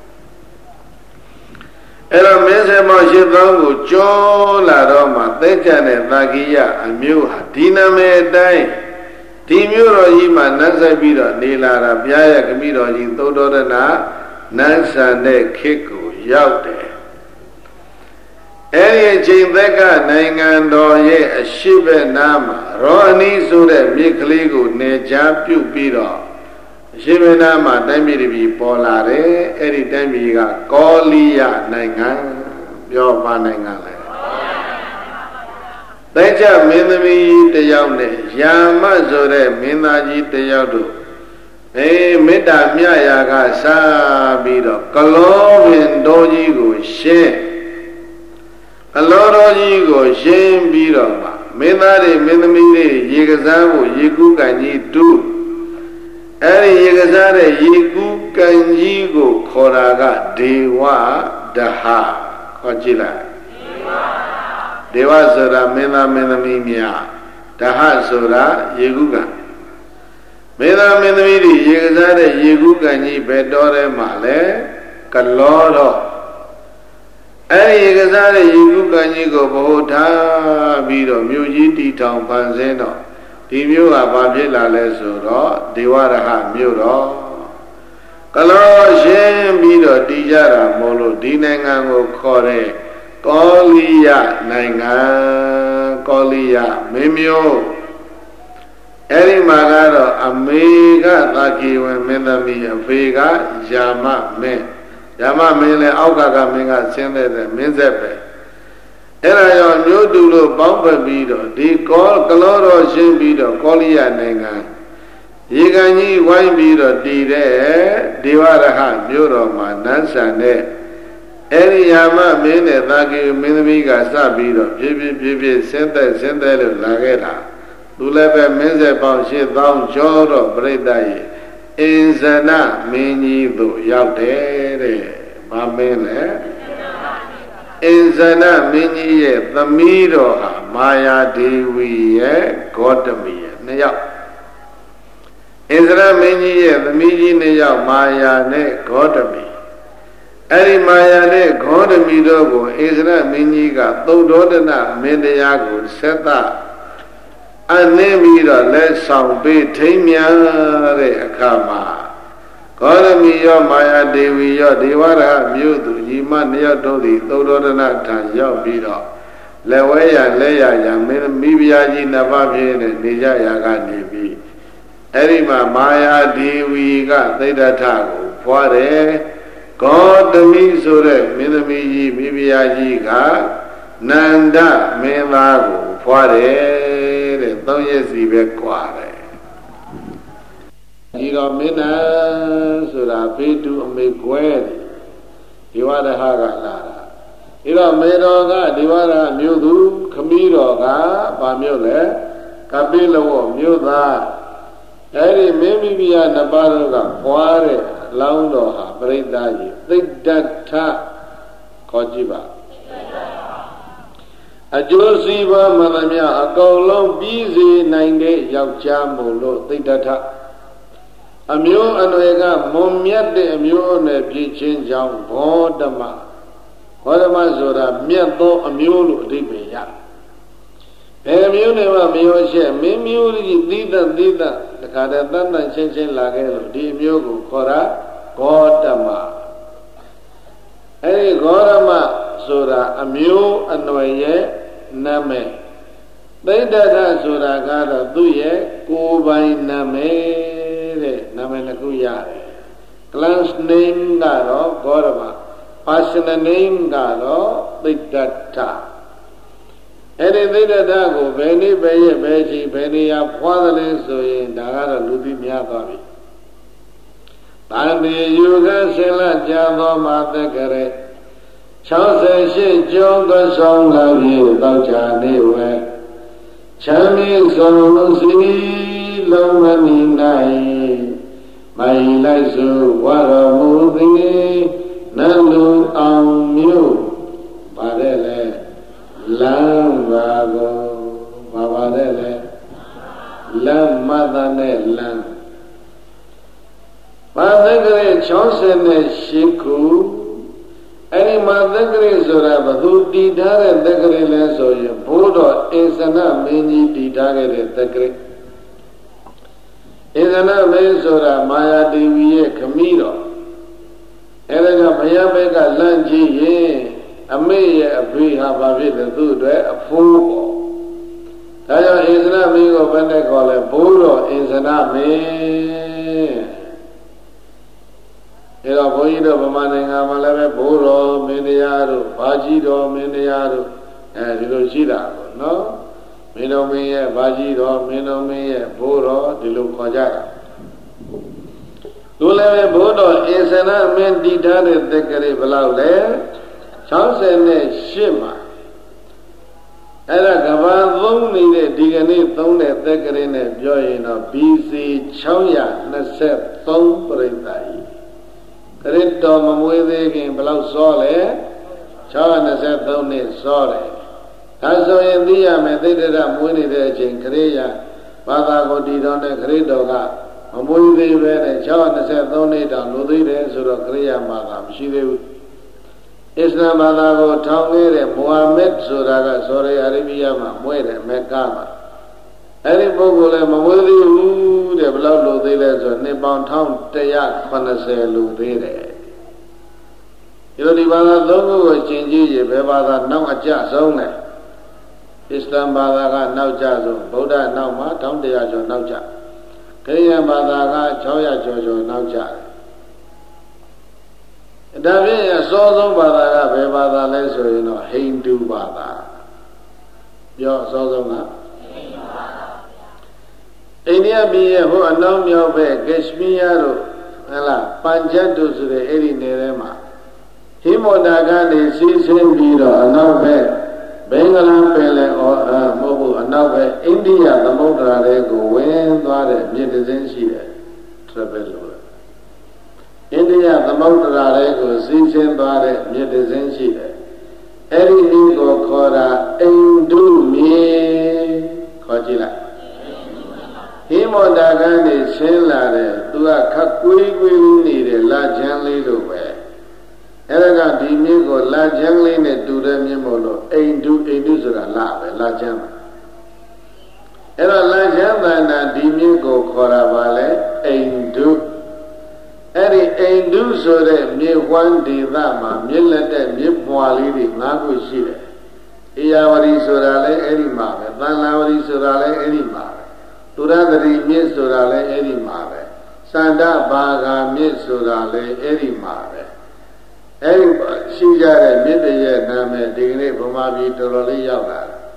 အဲ့တော့မင်းဆက်ပေါင်းရှစ်သောင်းကိုကျော်လာတော့မှသက္ကနဲ့သာကိယအမျိုးဟာဒီနာမည်အတိုင်းဒီမျိုးတော်ကြီးမှနတ်ဆက်ပြီးတော့နေလာတာဘုရားရဲ့ခမည်းတော်ကြီးသုတ်တော်ရဏနတ်ဆန်တဲ့ခေတ်ကိုရောက်တယ်အဲ့ဒီအချိန်သက်ကနိုင်ငံတော်ရဲ့အရှိဘက်နားမှာရောအနီးဆိုတဲ့မြစ်ကလေးကိုနေချပြုတ်ပြီးတော့အရှိဘက်နားမှာတိုင်းပြည်တစ်ပြည်ပေါ်လာတယ်အဲ့ဒီတိုင်းပြည်ကကောလိယနိုင်ငံပြောပါနိုင်ငံလဲတိုက်ကြမင်းသမီးတယောက်နဲ့ယာမဆိုတဲ့မင်းသားကြီးတယောက်တို့အေးမေတ္တာမြရာကစားပြီးတော့ကလောပင်တော်ကြီးကိုရှင်းကလောတော်ကြီးကိုရှင်းပြီးတော့မှမင်းသားတွေမင်းသမီးတွေရေကစားဖို့ရေကူးကန်ကြီးတူးအဲ့ဒီရေကစားတဲ့ရေကူးကန်ကြီးကိုခေါ်တာကဒေဝဒဟခေါ်ကြည့်လိုက်ဒေဝဆိုတာမင်းသားမင်းသမီးများဒဟဆိုတာရေကူးကန်မင်းသားမင်းသမီးတွေရေကစားတဲ့ရေကူးကန်ကြီးဘယ်တော်ထဲမှာလဲကလောတော်အဲ့ဒီရေကစားတဲ့ရေကူးကန်ကြီးကိုဘ ਹੁ ထားပြီးတော့မြို့ကြီးတီထောင်ဖန်ဆင်းတော့ဒီမြို့ကဘာဖြစ်လာလဲဆိုတော့ဒေဝရဟမြို့တော်ကလောရှင်းပြီးတော့တည်ကြတာမို့လို့ဒီနိုင်ငံကိုခေါ်တဲ့ကောလိယနိုင်ငံကောလိယမင်းမျိုးအဲ့ဒီမှာကတော့အမေကသာကိဝင်မင်းသမီးအဖေကယာမမင်းယာမမင်းလည်းအောက်ကကမင်းကဆင်းတဲ့မင်းဆက်ပဲအဲ့ဒါရောမျိုးတူလို့ပေါင်းဖက်ပြီးတော့ဒီကောကလောတော်ရှင်းပြီးတော့ကောလိယနိုင်ငံရေကန်ကြီးဝိုင်းပြီးတော့တည်တဲ့ဒေဝရဟမြို့တော်မှာနန်းဆန်တဲ့အဲ့ဒီယာမမင်းနဲ့သာကိမင်းသမီးကစပြီးတော့ဖြည်းဖြည်းဖြည်းဖြည်းဆင်းသက်ဆင်းသက်လို့လာခဲ့တာသူလည်းပဲမင်းဆက်ပေါင်းရှစ်သောင်းကျော်တော့ပြိဿရဲ့အင်ဇနမင်းကြီးတို့ရောက်တယ်တဲ့။ဘာမင်းလဲအင်ဇနမင်းကြီးရဲ့သမီးတော်ဟာမာယာဒေဝီရဲ့ဂေါတမီရဲ့နှစ်ယောက်အင်ဇနမင်းကြီးရဲ့သမီးကြီးနှစ်ယောက်မာယာနဲ့ဂေါတမီအဲ့ဒီမာယာနဲ့ဂေါတမီတို့ကိုအင်ဇနမင်းကြီးကသုတ်တော်ဒနာမင်းတရားကိုဆက်သအနှင်းပြီးတော့လက်ဆောင်ပေးထိမ်းမြားတဲ့အခါမှာဂေါရမီရောမာယာဒေဝီရောဒေဝရဟမြို့သူညီမနှစ်ယောက်တို့သည်သုဒ္ဓရဏထံရောက်ပြီးတော့လက်ဝဲရလက်ရရမင်းမိဖုရားကြီးနှစ်ပါးပြည့်နဲ့နေကြရာကနေပြီးအဲ့ဒီမှာမာယာဒေဝီကသိဒ္ဓထကိုဖွာတယ်ကောသမီဆိုတဲ့မင်းသမီးကြီးမိဖုရားကြီးကနန္ဒမင်းသားကိုဖွားတယ်တဲ့သုံးရက်စီပဲကွာတယ်ဒီတော့မင်းနာဆိုတာဖေးတူအမေကွဲတယ်ဒီဝရဟကလာတာဒီတော့မေတော်ကဒီဝရဟမြို့သူခမီးတော်ကဗာမြို့လဲကပိလဝမြို့သားအဲ့ဒီမင်းမိဖုရားနှစ်ပါးတို့ကဖွားတဲ့လောင်းတော်ဟာပရိသတ်ကြီးသိဒ္ဓထခေါ်ကြည့်ပါအကျိုးစီးပွားမှန်သမျှအကုန်လုံးပြီးစေနိုင်တဲ့ယောက်ျားမို့လို့သိဒ္ဓထအမျိုးအနွယ်ကမွန်မြတ်တဲ့အမျိုးအနွယ်ပြည့်ချင်းကြောင့်ဘောဓမဘောဓမဆိုတာမြတ်သောအမျိုးလို့အဓိပ္ပာယ်ရဘယ်မျိုးနဲ့မှမရောရှက်မင်းမျိုးကြီးသီးသန့်သီးသန့်တခါတည်းတန်တန်ချင်းချင်းလာခဲ့လို့ဒီအမျိုးကိုခေါ်တာဂေါတမအဲဒီဂေါရမဆိုတာအမျိုးအနွယ်ရဲ့နာမည်သိဒ္ဓထဆိုတာကတော့သူ့ရဲ့ကိုယ်ပိုင်နာမည်တဲ့နာမည်တစ်ခုရတယ် class name ကတော့ဂေါရမ personal name ကတော့သိဒ္ဓထအဲ့ဒီသိဒ္ဓထကိုဘယ်နည်းပဲရဲ့ဘယ်ချိန်ဘယ်နေရာဖွားသလဲဆိုရင်ဒါကတော့လူသိများသွားပြီတန်တေယူကဆင်လာကြသောမာသက်ကရေ၆၈ကျောင်းကဆောင်လာပြီတောက်ချာနေဝဲချမ်းမြေဆုံးစီလုံးမမီနိုင်မိုင်လိုက်စုဝရမူသည်နလူအောင်မြို့ပါတယ်လေလမ်းပါကောဘာပါတယ်လေလမ်းမသနဲ့လမ်းမာသက်ကရေ၆၈ခုအဲ့ဒီမာသက်ကရေဆိုတာဘသူတည်ထားတဲ့သက်ကရေလဲဆိုရင်ဘိုးတော်အင်စနမင်းကြီးတည်ထားခဲ့တဲ့သက်ကရေအင်စနမင်းဆိုတာမာယာဒေဝီရဲ့ခမည်းတော်အဲ့ဒါကဘုရားဘက်ကလမ်းကြည့်ရင်အမေရဲ့အဖေဟာဘာဖြစ်လဲသူ့အတွက်အဖိုးပေါ့ဒါကြောင့်အင်စနမင်းကိုဘယ်နဲ့ခေါ်လဲဘိုးတော်အင်စနမင်းအဲတော့ဘုန်းကြီးတို့ဗမာနိုင်ငံမှာလည်းပဲဘိုးတော်မင်းတရားတို့ဘာကြီးတော်မင်းတရားတို့အဲဒီလိုရှိတာပေါ့နော်မင်းတော်မင်းရဲ့ဘာကြီးတော်မင်းတော်မင်းရဲ့ဘိုးတော်ဒီလိုခေါ်ကြတာသူလည်းပဲဘိုးတော်အင်စနမင်းတည်ထားတဲ့တက္ကရာဘယ်လောက်လဲ၆၈မှာအဲ့ဒါကဘာသုံးနေတဲ့ဒီကနေ့သုံးတဲ့တက္ကရာနဲ့ပြောရင်တော့ ဘီ စီ ၆၂၃ ပြိတ္တာကြီးခရစ်တော်မမွေးသေးခင်ဘယ်လောက်စောလဲ၆၂၃နှစ်စောတယ်ဒါဆိုရင်သိရမယ်သိတ္တရမွေးနေတဲ့အချိန်ခရစ်ယာဘာသာကိုတည်တော်တဲ့ခရစ်တော်ကမမွေးသေးပဲနဲ့၆၂၃နှစ်တောင်လူသေးတယ်ဆိုတော့ခရစ်ယာဘာသာမရှိသေးဘူးအစ္စလာမ်ဘာသာကိုထောင်ခဲ့တဲ့မူဟာမက်ဆိုတာကဆော်ဒီအာရေဗီးယားမှာမွေးတယ်မက္ကာမှာအဲ့ဒီပုဂ္ဂိုလ်လည်းမမွေးသေးဘူးတဲ့ဘယ်လောက်လူသေးလဲဆိုနှစ်ပေါင်း၁၁၇၀လူသေးတယ်ဒီလိုဒီဘာသာသုံးခုကိုရှင်းကြည့်ရင်ဘယ်ဘာသာနောက်အကျဆုံးလဲအစ္စလာမ်ဘာသာကနောက်ကျဆုံးဗုဒ္ဓနောက်မှာ၁၁၀၀ကျော်နောက်ကျခရစ်ယာန်ဘာသာက၆၀၀ကျော်ကျော်နောက်ကျတယ်ဒါဖြင့်အစောဆုံးဘာသာကဘယ်ဘာသာလဲဆိုရင်တော့ဟိန္ဒူဘာသာပြောအစောဆုံးကအိန္ဒိယပြည်ရဲ့ဟိုအနောက်မြောက်ဘက်ကက်ရှ်မီးယားတို့ဟဲ့လားပန်ဂျပ်တို့ဆိုတဲ့အဲ့ဒီနယ်ထဲမှာဟိမောတာကနေစီးဆင်းပြီးတော့အနောက်ဘက်ဘင်္ဂလားပင်လယ်အော်အမဟုတ်ဘူးအနောက်ဘက်အိန္ဒိယသမုဒ္ဒရာတွေကိုဝင်သွားတဲ့မြစ်တစ်စင်းရှိတယ် travel လို့အိန္ဒိယသမုဒ္ဒရာတွေကိုစီးဆင်းသွားတဲ့မြစ်တစ်စင်းရှိတယ်အဲ့ဒီဒီကိုခေါ်တာအိန္ဒုမြေခေါ်ကြည့်လိုက်ဟိမောတာကနေဆင်းလာတဲ့သူကခက်ကွေးကွေးနေတဲ့လာချမ်းလေးတို့ပဲအဲ့ဒါကဒီမြစ်ကိုလာချမ်းလေးနဲ့တူတဲ့မြစ်မို့လို့အိန္ဒုအိန္ဒုဆိုတာလာပဲလာချမ်းအဲ့တော့လာချမ်းတဏ္ဍာဒီမြစ်ကိုခေါ်တာပါလေအိန္ဒုအဲ့ဒီအိန္ဒုဆိုတဲ့မြေဝမ်းဒေသမှာမြစ်လက်တဲ့မြစ်ပွားလေးတွေ၅ခုရှိတယ်။ဧရာဝတီဆိုတာလည်းအဲ့ဒီမှာပဲ။သံဃာဝတီဆိုတာလည်းအဲ့ဒီမှာပဲ။သုရသတိမြစ်ဆိုတာလည်းအဲ့ဒီမှာပဲ။စန္ဒဘာဂာမြစ်ဆိုတာလည်းအဲ့ဒီမှာပဲ။အဲ့ဒီရှိကြတဲ့မြစ်တရဲ့နာမည်ဒီကနေ့ဗမာပြည်တော်တော်လေးရောက်လာတယ်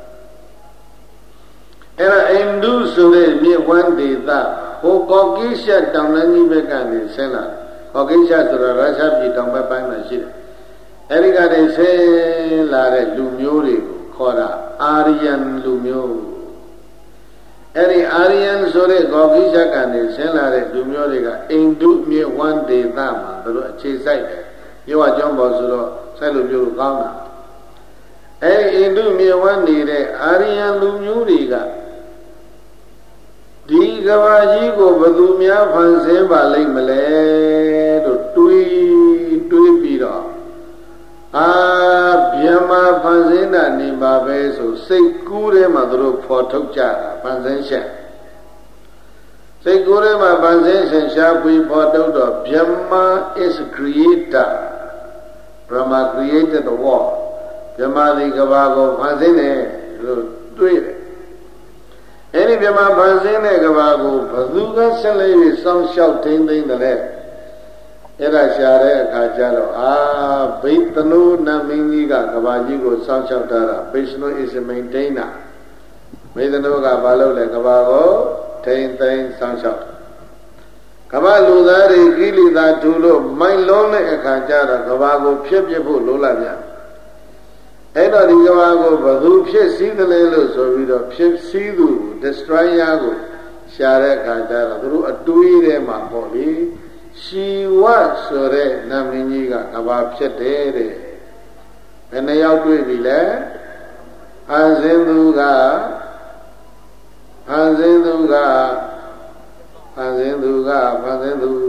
အဲ့ဒါအိန္ဒုဆိုတဲ့မြစ်ဝမ်းဒေသဟိုကော်ကိရှက်တောင်တန်းကြီးဘက်ကနေဆင်းလာတယ်ကော်ကိရှက်ဆိုတာရုရှားပြည်တောင်ဘက်ပိုင်းမှာရှိတယ်အဲ့ဒီကနေဆင်းလာတဲ့လူမျိုးတွေကိုခေါ်တာအာရီယန်လူမျိုးအဲ့ဒီအာရီယန်ဆိုတဲ့ကော်ကိရှက်ကနေဆင်းလာတဲ့လူမျိုးတွေကအိန္ဒုမြစ်ဝမ်းဒေသမှာသူတို့အခြေစိုက်တယ်ပြောအကြောင်းပေါ်ဆိုတော့ဆက်လို့ပြောလို့ကောင်းတာအဲအိန္ဒုမြေဝမ်းနေတဲ့အာရိယန်လူမျိုးတွေကဒီကဘာကြီးကိုဘယ်သူများဖန်ဆင်းပါလိမ့်မလဲလို့တွေးတွေးပြီးတော့အာဗျမဖန်ဆင်းတာနေပါပဲဆိုစိတ်ကူးထဲမှာသူတို့ဖော်ထုတ်ကြတာဖန်ဆင်းချက်စိတ်ကူးထဲမှာဖန်ဆင်းရှင်ရှားပွေဖော်ထုတ်တော့ဗျမ is creator Brahma created the world ဗျမဒီကဘာကိုဖန်ဆင်းတယ်လို့တွေးတယ်အဲ့ဒီဗျမဖန်ဆင်းတဲ့ကဘာကိုဘသူကဆက်လက်ပြီးစောင့်ရှောက်ထိန်းသိမ်းတယ်အဲ့ဒါရှာတဲ့အခါကျတော့အာဘိသနုနမင်းကြီးကကဘာကြီးကိုစောင့်ရှောက်တာဘိသနု is a maintainer ဘိသနုကဘာလုပ်လဲကဘာကိုထိန်းသိမ်းစောင့်ရှောက်ကဘာလူသားတွေကိလေသာထူလို့မိုင်လုံးတဲ့အခါကျတော့ကဘာကိုဖြစ်ဖြစ်ဖို့လိုလာပြန်အဲ့တော့ဒီကဘာကိုဘသူဖြစ်စည်းတယ်လို့ဆိုပြီးတော့ဖြစ်စည်းသူ destroyer ကိုရှာတဲ့အခါကျတော့သူတို့အတွေးထဲမှာပေါ့လေရှီဝဆိုတဲ့နာမည်ကြီးကကဘာဖြစ်တယ်တဲ့ဘယ်နှယောက်တွေ့ပြီလဲဖန်ဆင်းသူကဖန်ဆင်းသူကဖန်ဆင်းသူကဖန်ဆင်းသူ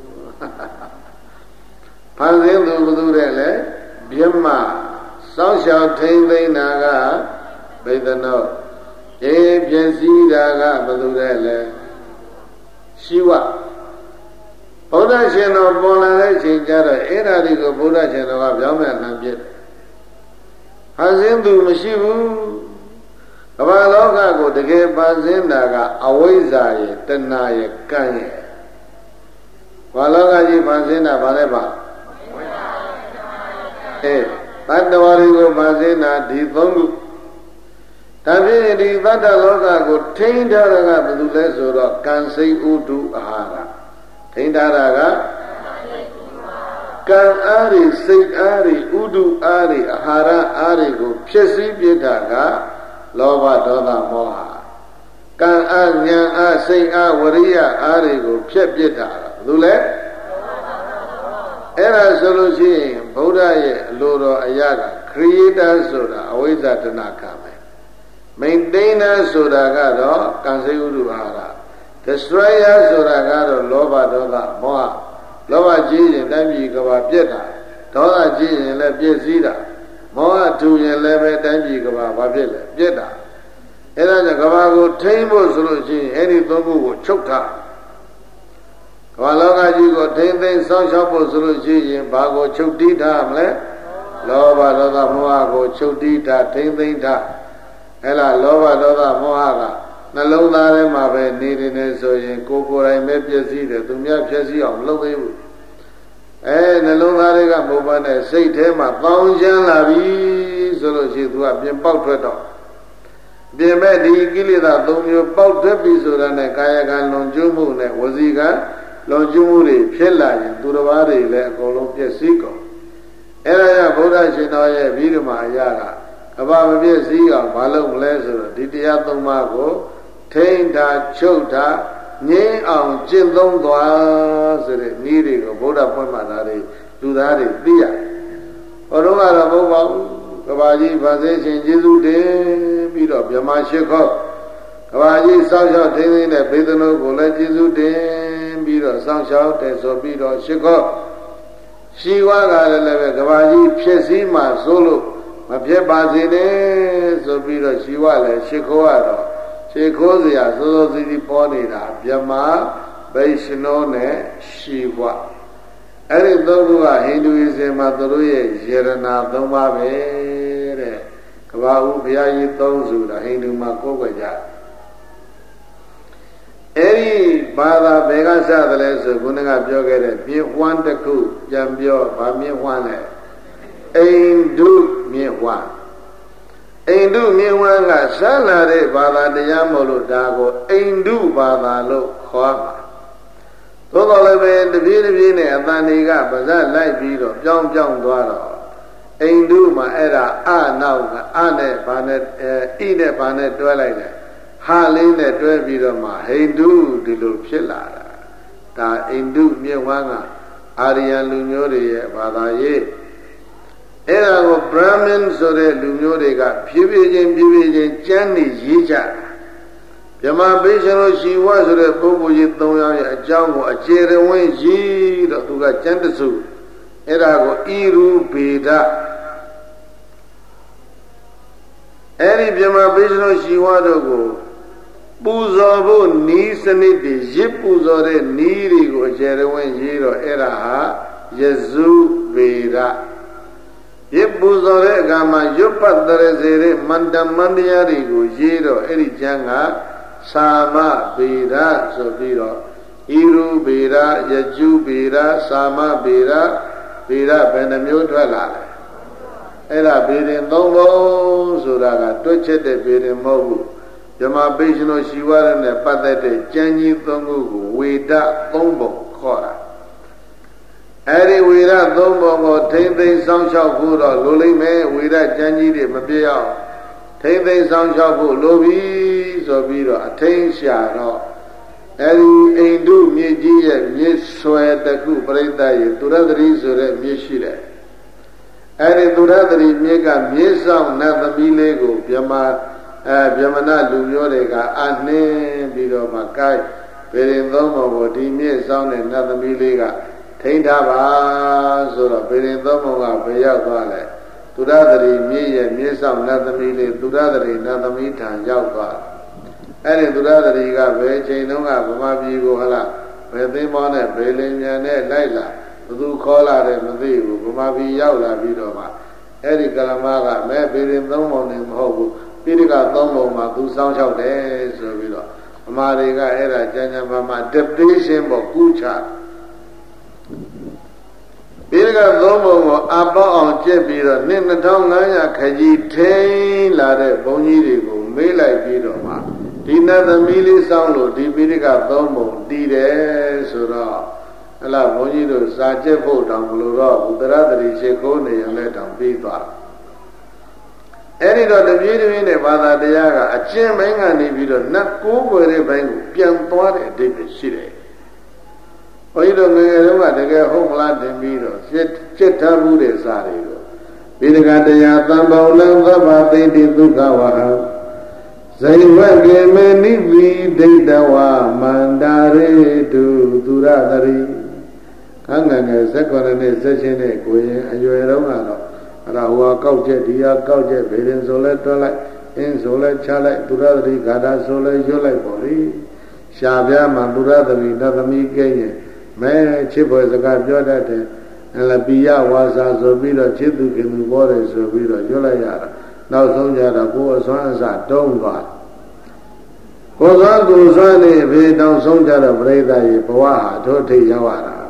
ဖန်ဆင်းသူဘယ်သူတဲ့လဲဗျမစောင့်ရှောက်ထိန်းသိမ်းတာကဘိသနောအေးပြည့်စည်တာကဘယ်သူတဲ့လဲရှိဝဘုရားရှင်တော်ပေါ်လာတဲ့ချိန်ကျတော့အဲ့ဓာဒီကိုဘုရားရှင်တော်ကပြောင်းမဲ့လှမ်းပြစ်ဖန်ဆင်းသူမရှိဘူးကမ္ဘာလောကကိုတကယ်ဖန်ဆင်းတာကအဝိဇ္ဇာရဲ့တဏှာရဲ့ကံရဲ့ဘာလောကကြီးဖန်ဆင်းတာဘာလဲပါအေးတတ္တဝါတွေကိုဖန်ဆင်းတာဒီသုံးခုဒါဖြင့်ဒီတတ္တလောကကိုထိန်းထားတာကဘယ်သူလဲဆိုတော့ကံစိတ်ဥဒုအာဟာရထိန်းထားတာကကံအားတွေစိတ်အားတွေဥဒုအားတွေအာဟာရအားတွေကိုဖြစ်စည်းပြတာကလောဘဒေါသမောဟကံအားဉာဏ်အားစိတ်အားဝရိယအားတွေကိုဖြတ်ပြစ်တာဘယ်သူလဲအဲ့ဒါဆိုလို့ရှိရင်ဗုဒ္ဓရဲ့အလိုတော်အရာက creator ဆိုတာအဝိဇ္ဇာတဏှာကံပဲ maintainer ဆိုတာကတော့ကံစိတ်ဥဒုအာဟာရ destroyer ဆိုတာကတော့လောဘဒေါသမောဟလောဘကြီးရင်တမ်းပြည်ကဘာပြက်တာဒေါသကြီးရင်လည်းပြည့်စည်တာမောဟထူရင်လည်းပဲတမ်းပြည်ကဘာဘာဖြစ်လဲပြက်တာအဲ့ဒါကြောင့်ကဘာကိုထိမ့်ဖို့ဆိုလို့ရှိရင်အဲ့ဒီသုံးခုကိုချုပ်ထားကဘာလောကကြီးကိုထိမ့်သိမ်းစောင့်ရှောက်ဖို့ဆိုလို့ရှိရင်ဘာကိုချုပ်တီးထားမလဲလောဘဒေါသမောဟကိုချုပ်တီးထားထိမ့်သိမ်းထားအဲ့လားလောဘဒေါသမောဟကနှလုံးသားထဲမှာပဲနေနေနေဆိုရင်ကိုယ်ကိုယ်တိုင်ပဲပြည့်စည်တယ်သူများပြည့်စည်အောင်မလုပ်သေးဘူးအဲနှလုံးသားတွေကမဟုတ်ပါနဲ့စိတ်ထဲမှာတောင်းချမ်းလာပြီဆိုလို့ရှိရင်သူကပြင်ပေါက်ထွက်တော့ပြင်မဲ့ဒီကိလေသာသုံးမျိုးပေါက်ထွက်ပြီဆိုတာနဲ့ကာယကံလွန်ကျူးမှုနဲ့ဝစီကံလွန်ကျူးမှုတွေဖြစ်လာရင်သူတစ်ပါးတွေလည်းအကုန်လုံးပြည့်စည်ကုန်အဲဒါကြောင့်ဘုရားရှင်တော်ရဲ့ပြီးတော့မှအရာကကဘာမပြည့်စည်အောင်မလုပ်မလဲဆိုတော့ဒီတရားသုံးပါးကိုထိန်းတာချုပ်တာငြိမ်းအောင်ကျင့်သုံးသွားဆိုတဲ့နည်းတွေကိုဗုဒ္ဓဖွင့်မှတာတွေလူသားတွေသိရတယ်။ဟောတော့ကတော့ဘုရားကဘာကြီးဗာစေရှင်ကျေးဇူးတင်ပြီးတော့ဗြဟ္မာရှိခောကဘာကြီးစောင့်ရှောက်ထိန်းသိမ်းတဲ့ဘေဒနုကိုလည်းကျေးဇူးတင်ပြီးတော့စောင့်ရှောက်တယ်ဆိုပြီးတော့ရှိခောရှိဝါကလည်းလည်းပဲကဘာကြီးဖြစ်စည်းမှဆိုလို့မဖြစ်ပါစေနဲ့ဆိုပြီးတော့ရှိဝါလည်းရှိခောကတော့ခြေခိုးစရာစိုးစိုးစီးစီးပေါ်နေတာဗြဟ္မာဗိရှနောနဲ့ရှိဝအဲ့ဒီသုံးခုကဟိန္ဒူအစဉ်မှာသူတို့ရဲ့ယေရနာသုံးပါးပဲတဲ့ကဘာဦးဘုရားကြီးသုံးဆိုတာဟိန္ဒူမှာကိုးကွယ်ကြအဲ့ဒီဗဘာသာဘယ်ကစသလဲဆိုခုနကပြောခဲ့တဲ့မြေဝမ်းတစ်ခုပြန်ပြောဗာမြေဝမ်းလဲအိန္ဒုမြေဝမ်းအိန္ဒုမြေဝမ်းကဆက်လာတဲ့ဘာသာတရားမို့လို့ဒါကိုအိန္ဒုဘာသာလို့ခေါ်ပါသို့တော်လည်းပဲတပြေးတပြေးနဲ့အတန်တွေကပါဇက်လိုက်ပြီးတော့ပြောင်းပြောင်းသွားတော့အိန္ဒုမှာအဲ့ဒါအနောက်ကအနဲ့ဘာနဲ့အဲဣနဲ့ဘာနဲ့တွဲလိုက်တယ်ဟာလေးနဲ့တွဲပြီးတော့မှဟိန္ဒုဒီလိုဖြစ်လာတာဒါအိန္ဒုမြေဝမ်းကအာရယလူမျိုးတွေရဲ့ဘာသာရေးအဲ့ဒါကို Brahmin ဆိုတဲ့လူမျိုးတွေကဖြည်းဖြည်းချင်းဖြည်းဖြည်းချင်းကျမ်းနေရေးကြဗြဟ္မာဘိရှင်တို့ရှိဝဆိုတဲ့ပုဂ္ဂိုလ်ကြီးသုံးယောက်ရဲ့အကြောင်းကိုအခြေရဝင်းရေးတော့သူကကျမ်းတစုအဲ့ဒါကိုဣရုဗေဒအဲ့ဒီဗြဟ္မာဘိရှင်တို့ရှိဝတို့ကိုပူဇော်ဖို့နီးစနစ်တွေရစ်ပူဇော်တဲ့နီးတွေကိုအခြေရဝင်းရေးတော့အဲ့ဒါဟာယဇုဗေဒရစ်ပူဇော်တဲ့အခါမှာရွတ်ပတ်တရစေတဲ့မန္တမန္တရားတွေကိုရေးတော့အဲ့ဒီကျမ်းကသာမဗေဒဆိုပြီးတော့ဣရုဗေဒယဇုဗေဒသာမဗေဒဗေဒဘယ်နှမျိုးထွက်လာလဲအဲ့ဒါဗေဒင်သုံးပုံဆိုတာကတွက်ချက်တဲ့ဗေဒင်မဟုတ်ဘူးဓမ္မပိရှင်တို့ရှိဝရနဲ့ပတ်သက်တဲ့ကျမ်းကြီးသုံးခုကိုဝေဒသုံးပုံခေါ်တာအဲ့ဒီဝေဒသုံးပုံကိုထိမ့်သိမ်းဆောင်လျှောက်ဖို့တော့လိုလိမ့်မယ်ဝေဒကျမ်းကြီးတွေမပြည့်အောင်ထိမ့်သိမ်းဆောင်လျှောက်ဖို့လိုပြီဆိုပြီးတော့အထိန်ရှာတော့အဲ့ဒီအိန္ဒုမြေကြီးရဲ့မြေဆွဲတခုပြိဿရဲ့သူရသတိဆိုတဲ့မြေရှိတယ်အဲ့ဒီသူရသတိမြေကမြေဆောင်နတ်သမီးလေးကိုဗြဟ္မာအဲဗြဟ္မဏလူမျိုးတွေကအနှင်းပြီးတော့မှကိုက်ဗေရင်သုံးပုံကိုဒီမြေဆောင်တဲ့နတ်သမီးလေးကထိန်းထားပါဆိုတော့ဗေရင်သုံးပုံကဘယ်ရောက်သွားလဲသူရသတိမြေရဲ့မြေဆောင်နတ်သမီးလေးသူရသတိနတ်သမီးထံရောက်သွားအဲ့ဒီသူရသတိကဘယ်ချိန်တုန်းကဗမာပြည်ကိုဟလားဘယ်သိမ်းမောနဲ့ဘယ်လင်မြန်နဲ့လိုက်လာဘသူခေါ်လာတယ်မသိဘူးဗမာပြည်ရောက်လာပြီးတော့မှအဲ့ဒီကလမကမဲဗေရင်သုံးပုံနဲ့မဟုတ်ဘူးပိဋကသုံးပုံမှာသူစောင်းလျှောက်တယ်ဆိုပြီးတော့အမှားတွေကအဲ့ဒါကျမ်းကျမ်းပါမှာ dictation ပေါ့ကူးချပိဋကသုံးပုံကိုအပေါက်အောင်ကျက်ပြီးတော့နှစ်နှစ်ထောင်ငါးရာခကြီးထိန်လာတဲ့ဘုန်းကြီးတွေကိုမေးလိုက်ပြီးတော့မှဒီနတ်သမီးလေးစောင်းလို့ဒီပိဋကသုံးပုံတည်တယ်ဆိုတော့ဟလာဘုန်းကြီးတို့စာကျက်ဖို့တောင်မလို့တော့ဘုဒ္ဓရတရီရှိခိုးနေရင်လည်းတောင်ပြီးသွားအဲ့ဒီတော့တပြေးတပြေးနဲ့ဘာသာတရားကအကျင့်ပိုင်းကနေပြီးတော့နတ်ကိုးကွယ်တဲ့ဘိုင်းကိုပြန်သွားတဲ့အဓိပ္ပာယ်ရှိတယ်။ဘုန်းကြီးတို့ငယ်ငယ်တုန်းကတကယ်ဟုတ်မလားတင်ပြီးတော့จิตထားမှုတဲ့စာတွေကိုဗေဒကတရားသံဘောလံသဗ္ဗသိတိဒုက္ခဝဟဇိဝကေမေနိဝိဒိတဝမန္တာရေတုသူရသရိခန်းငယ်ငယ်ဇက်ကွန်နဲ့ဇက်ချင်းနဲ့ကိုရင်အရွယ်တုန်းကတော့အဲ့ဒါဟိုကောက်ချက်ဒီဟာကောက်ချက်ဗေဒင်ဆိုလဲတွက်လိုက်အင်းဆိုလဲချလိုက်သူရသတိဂါထာဆိုလဲရွတ်လိုက်ပေါ့လေရှားပြားမှာသူရသတိနတ်သမီးကိန်းရဲ့မဲချစ်ဖွယ်စကားပြောတတ်တယ်အလပိယဝါစာဆိုပြီးတော့ချစ်သူခင်သူပေါ်တယ်ဆိုပြီးတော့ရွတ်လိုက်ရတာနောက်ဆုံးကြတော့ကိုယ်အစွမ်းအစတုံးသွားကိုယ်စွမ်းကိုယ်စွမ်းနေဘေးတောင်ဆုံးကြတော့ပြိဿရေဘဝဟာတို့ထိတ်ရောက်ရတာ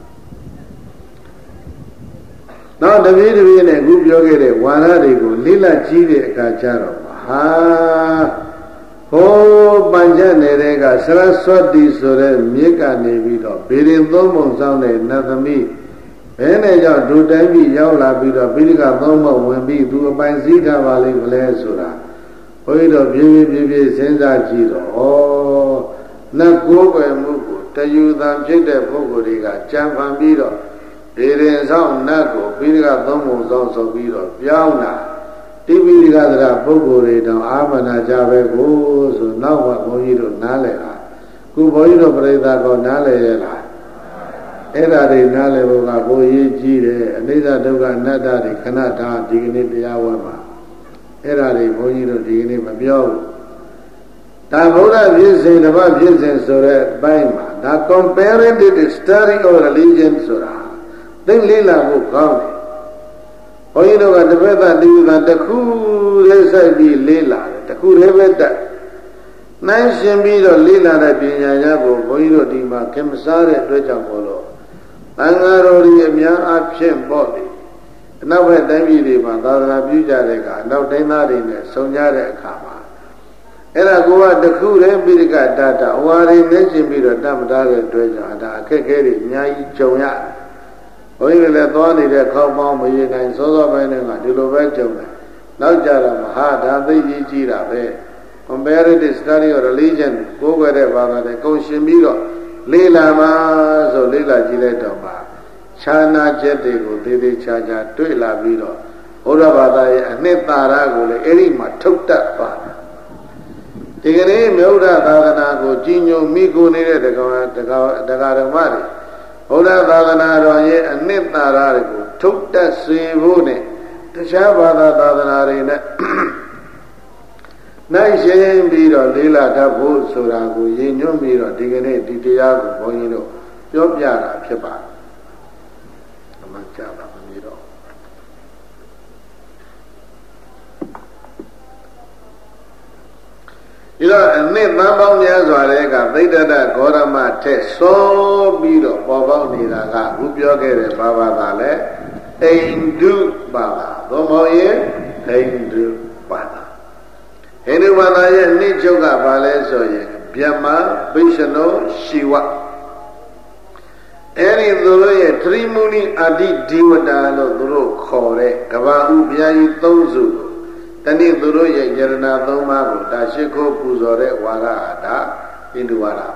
နောက်တပည့်တပည့်နဲ့အခုပြောခဲ့တဲ့ဝါဒတွေကိုလိလကြည့်တဲ့အခါကျတော့ဟာဟိုးပัญจနယ်ကစရဆွတ်တိဆိုတဲ့မြေကနေပြီးတော့ဗေရင်သုံးပုံဆောင်တဲ့နတ်သမီးဘယ်နဲ့ကြောင့်ဒုတိုင်းပြည်ရောက်လာပြီးတော့ပိဋကသုံးပုံဝင်ပြီးသူအပိုင်စည်းထားပါလိမ့်မလဲဆိုတာဘုန်းကြီးတို့ပြေးပြေးပြေးပြေးစဉ်းစားကြည့်တော့ဩနတ်ကိုယ်ွယ်မှုကိုတယူသံဖြစ်တဲ့ပုဂ္ဂိုလ်တွေကကြံဖန်ပြီးတော့ဒီရင်ဆောင်နတ်ကိုပိဋကသုံးပုံဆောင်ဆိုပြီးတော့ပြောင်းလာတိပိဋကသရပုဂ္ဂိုလ်တွေတောင်အာမနာကြပဲကိုဆိုနောက်ကဘုန်းကြီးတို့နားလည်တာခုဘုန်းကြီးတို့ပြိဿကောနားလည်ရလားအဲ့ဒါတွေနားလည်ဖို့ကဘိုးရေးကြီးတယ်အနိစ္စဒုက္ခအနတ္တတွေခဏထားဒီကနေ့တရားဝဲမှာအဲ့ဒါတွေဘုန်းကြီးတို့ဒီကနေ့မပြောဘူးဒါဗုဒ္ဓဖြစ်စဉ်တစ်ပါးဖြစ်စဉ်ဆိုတဲ့ဘိုင်းမှာဒါ comparative study of religion ဆိုတာသိလေးလာဖို့ကောင်းတယ်ဘုန်းကြီးတို့ကတပည့်သားတိဥသာတစ်ခုလေးစိုက်ပြီးလေးလာတယ်တစ်ခုလေးပဲတက်နိုင်ရှင်ပြီးတော့လိလာတဲ့ပညာရကိုဘုန်းကြီးတို့ဒီမှာခင်မစားတဲ့အတွက်ကြောင့်မို့လို့အင်္ဂါတော်ဒီအများအပြည့်ပေါ့လေအနောက်ဘက်တိုင်းပြည်တွေမှာသာသနာပြုကြတဲ့ကအနောက်တိုင်းသားတွေနဲ့ဆုံကြတဲ့အခါမှာအဲ့ဒါကိုကတခုတည်းပိဋကတတအဝါရီနဲ့ရှင်ပြီးတော့တတ်မထားတဲ့အတွက်ကြောင့်ဒါအခက်အခဲတွေအများကြီးကြုံရဘုန်းကြီးလည်းသွားနေတဲ့ခေါင်းပေါင်းမရေနိုင်စောစောပိုင်းတွေကဒီလိုပဲကြုံတယ်နောက်ကြတော့မဟာဒါသိကြီးကြီးတာပဲ comparative study of religion ကိုယ်ွယ်တဲ့ဘာသာနဲ့ကုန်ရှင်ပြီးတော့လေ့လာမှာဆိုလေ့လာကြည့်လိုက်တော့မှခြားနာချက်တွေကိုသေသေးချာချာတွေ့လာပြီးတော့ဘုရားဘာသာရဲ့အနှစ်သာရကိုလည်းအဲ့ဒီမှာထုတ်တတ်ပါတယ်ဒီကနေ့မြုဒ္ဓသာသနာကိုကြီးညိုမိကိုနေတဲ့တက္ကရာတက္ကရာတက္ကရာဓမ္မတွေဘုရားသာသနာတော်ရဲ့အနှစ်သာရတွေကိုထုတ်တတ်စေဖို့နဲ့တခြားဘာသာသာသနာတွေနဲ့နိုင်ရှင်ပြီးတော့လေးလာတတ်ဖို့ဆိုတာကိုရည်ညွှန်းပြီးတော့ဒီကနေ့ဒီတရားကိုဘုန်းကြီးတို့ပြောပြတာဖြစ်ပါတယ်။အမှန်ကြပါမလို့တော့ဒီတော့အနှစ်သန်းပေါင်းများစွာတဲ့ကသိတ္တဂေါရမထက်စောပြီးတော့ပေါ်ပေါက်နေတာကခုပြောခဲ့တဲ့ဘာဘာသာလဲအိန္ဒုဘာသာသို့မဟုတ်ရင်အိန္ဒုဘာသာဟိန္ဒူဘာသာရဲ့အနှစ်ချုပ်ကဘာလဲဆိုရင်ဗျမ္မာဗိရှနောရှိဝအဲ့ဒီသူတို့ရဲ့သရိမုဏိအာတိဒီဝတာလို့သူတို့ခေါ်တဲ့ကဘာဥဘုရားကြီးသုံးစုကိုတနည်းသူတို့ရဲ့ယရဏသုံးပါးကိုဒါရှိခိုးပူဇော်တဲ့ဝါဒဟာဒါဟိန္ဒူဝါဒ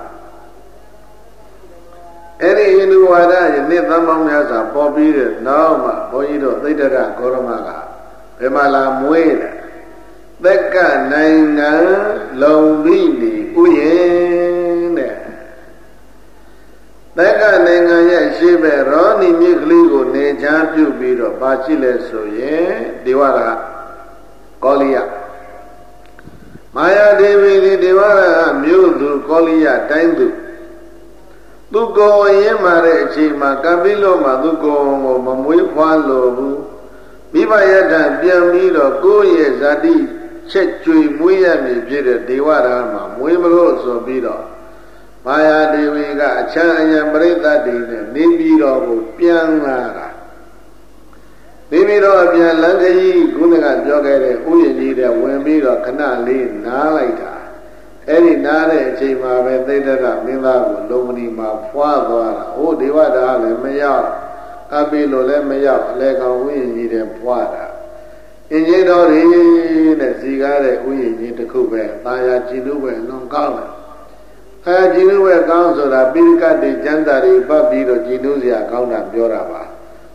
အဲ့ဒီဟိန္ဒူဝါဒရဲ့နှစ်သန်းပေါင်းများစွာပေါ်ပြီးတဲ့နောက်မှဘုန်းကြီးတို့သိတ္တရဂေါရမကဘယ်မှာလာမွေးတယ်သက်ကနိုင်ငံလုံပြီးနေဥယျာဉ်တဲ့သက်ကနိုင်ငံရဲ့ရှေ့ဘက်ရောနီမြစ်ကလေးကိုနေချမ်းပြုတ်ပြီးတော့ပါရှိလဲဆိုရင်ဒေဝရကောလိယမာယာဒေဝီဒီဒေဝရမြို့သူကောလိယတိုင်းသူသူကိုယ်ရင်းမာတဲ့အချိန်မှာကပိလောမှာသူကိုယ်ကိုမမွေးဖွားလို့ဘူးမိဘယတ္တပြန်ပြီးတော့ကိုယ့်ရဲ့ဇာတိချက်ကြွေမွေးရမည်ဖြစ်တဲ့ဒေဝရာမှာမွေးမလို့ဆိုပြီးတော့မာယာဒေဝီကအချမ်းအယံပရိသတ်တွေနဲ့နေပြီးတော့ကိုပြန်လာတာနေပြီးတော့အပြန်လမ်းကြီးခုနကပြောခဲ့တဲ့ဥယျာဉ်ကြီးတဲ့ဝင်ပြီးတော့ခဏလေးနားလိုက်တာအဲ့ဒီနားတဲ့အချိန်မှာပဲသိတ္တကမင်းသားကိုလုံမဏီမှာဖွာသွားတာဟိုဒေဝတာလည်းမရောက်ကပိလို့လည်းမရောက်အလဲကောင်ဥယျာဉ်ကြီးတဲ့ဖွာတာအင်ကြီးတော်ရီနဲ့စီကားတဲ့ဥယျာဉ်ကြီးတစ်ခုပဲတာယာကြည်လူပဲလွန်ကောင်းတယ်အဲကြည်လူပဲကောင်းဆိုတာပိဋကတ်တွေကျမ်းစာတွေပတ်ပြီးတော့ကြည်လူစရာကောင်းတာပြောတာပါ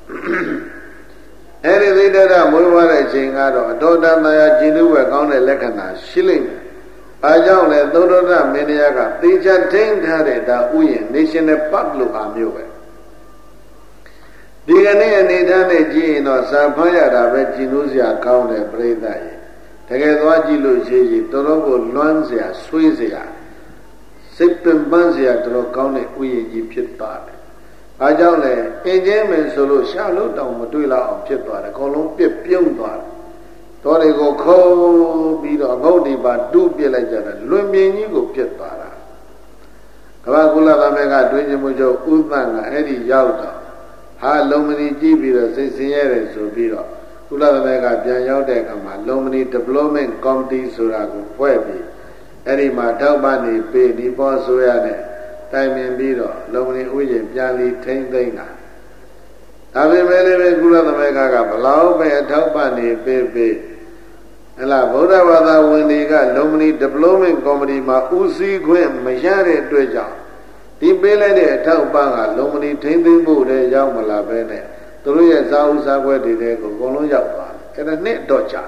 အဲ့ဒီသိတ္တရမွေးသွားတဲ့အချိန်ကတော့အတော်တန်တာယာကြည်လူပဲကောင်းတဲ့လက္ခဏာရှိလိမ့်မယ်အားကြောင့်လဲသုဒ္ဓရမင်းတရားကသေချာထိန်းထားတဲ့ဒါဥယျာဉ် National Park လို့ဟာမျိုးပဲဒီကနေ့အနေထားနဲ့ကြည့်ရင်တော့စာဖတ်ရတာပဲကြည်လို့စရာကောင်းတယ်ပြိဿရဲ့တကယ်သွားကြည့်လို့ရှိရင်တော်တော်ကိုလွမ်းစရာဆွေးစရာစိတ်ပင်ပန်းစရာတော်တော်ကောင်းတဲ့ဥယျာဉ်ကြီးဖြစ်သွားတယ်။အားကြောင့်လဲအင်းချင်းမင်းဆိုလို့ရှာလို့တောင်မတွေ့လောက်အောင်ဖြစ်သွားတယ်။အကုန်လုံးပြစ်ပြုံးသွားတယ်။တော်တွေကိုခုံးပြီးတော့ငုတ်ဒီပါတူးပြစ်လိုက်ကြတယ်လွင်ပြင်းကြီးကိုပြစ်သွားတာ။ကမ္ဘာကုလသမဂ္ဂတွင်ချင်းမှုချုပ်ဥသန့်ကအဲ့ဒီရောက်တော့ဟာလုံမဏီကြည့်ပြီးတော့စိတ်ဆင်းရဲတယ်ဆိုပြီးတော့ကုလသမဂ္ဂပြန်ရောက်တဲ့အခါမှာလုံမဏီ Development Committee ဆိုတာကိုဖွဲ့ပြီးအဲ့ဒီမှာထောက်ပံ့နေပေးဒီပေါ်ဆိုရတဲ့တိုင်ပင်ပြီးတော့လုံမဏီဥယျာဉ်ပြန်လီထိမ့်သိမ့်တာဒါပေမဲ့လည်းကုလသမဂ္ဂကဘလောက်ပဲအထောက်ပံ့နေပေးပေးဟလာဗုဒ္ဓဘာသာဝင်တွေကလုံမဏီ Development Committee မှာဦးစီးခွင့်မရတဲ့အတွက်ကြောင့်ဒီပေးလိုက်တဲ့အထောက်ပံ့ကလုံမဏီထိမ့်သိမ့်ဖို့တည်းရောက်မလာပဲနဲ့သူတို့ရဲ့ဇာဥစားခွဲတွေတဲ့ကိုအကုန်လုံးရောက်သွားတယ်အဲ့ဒါနှစ်တော့ကြာ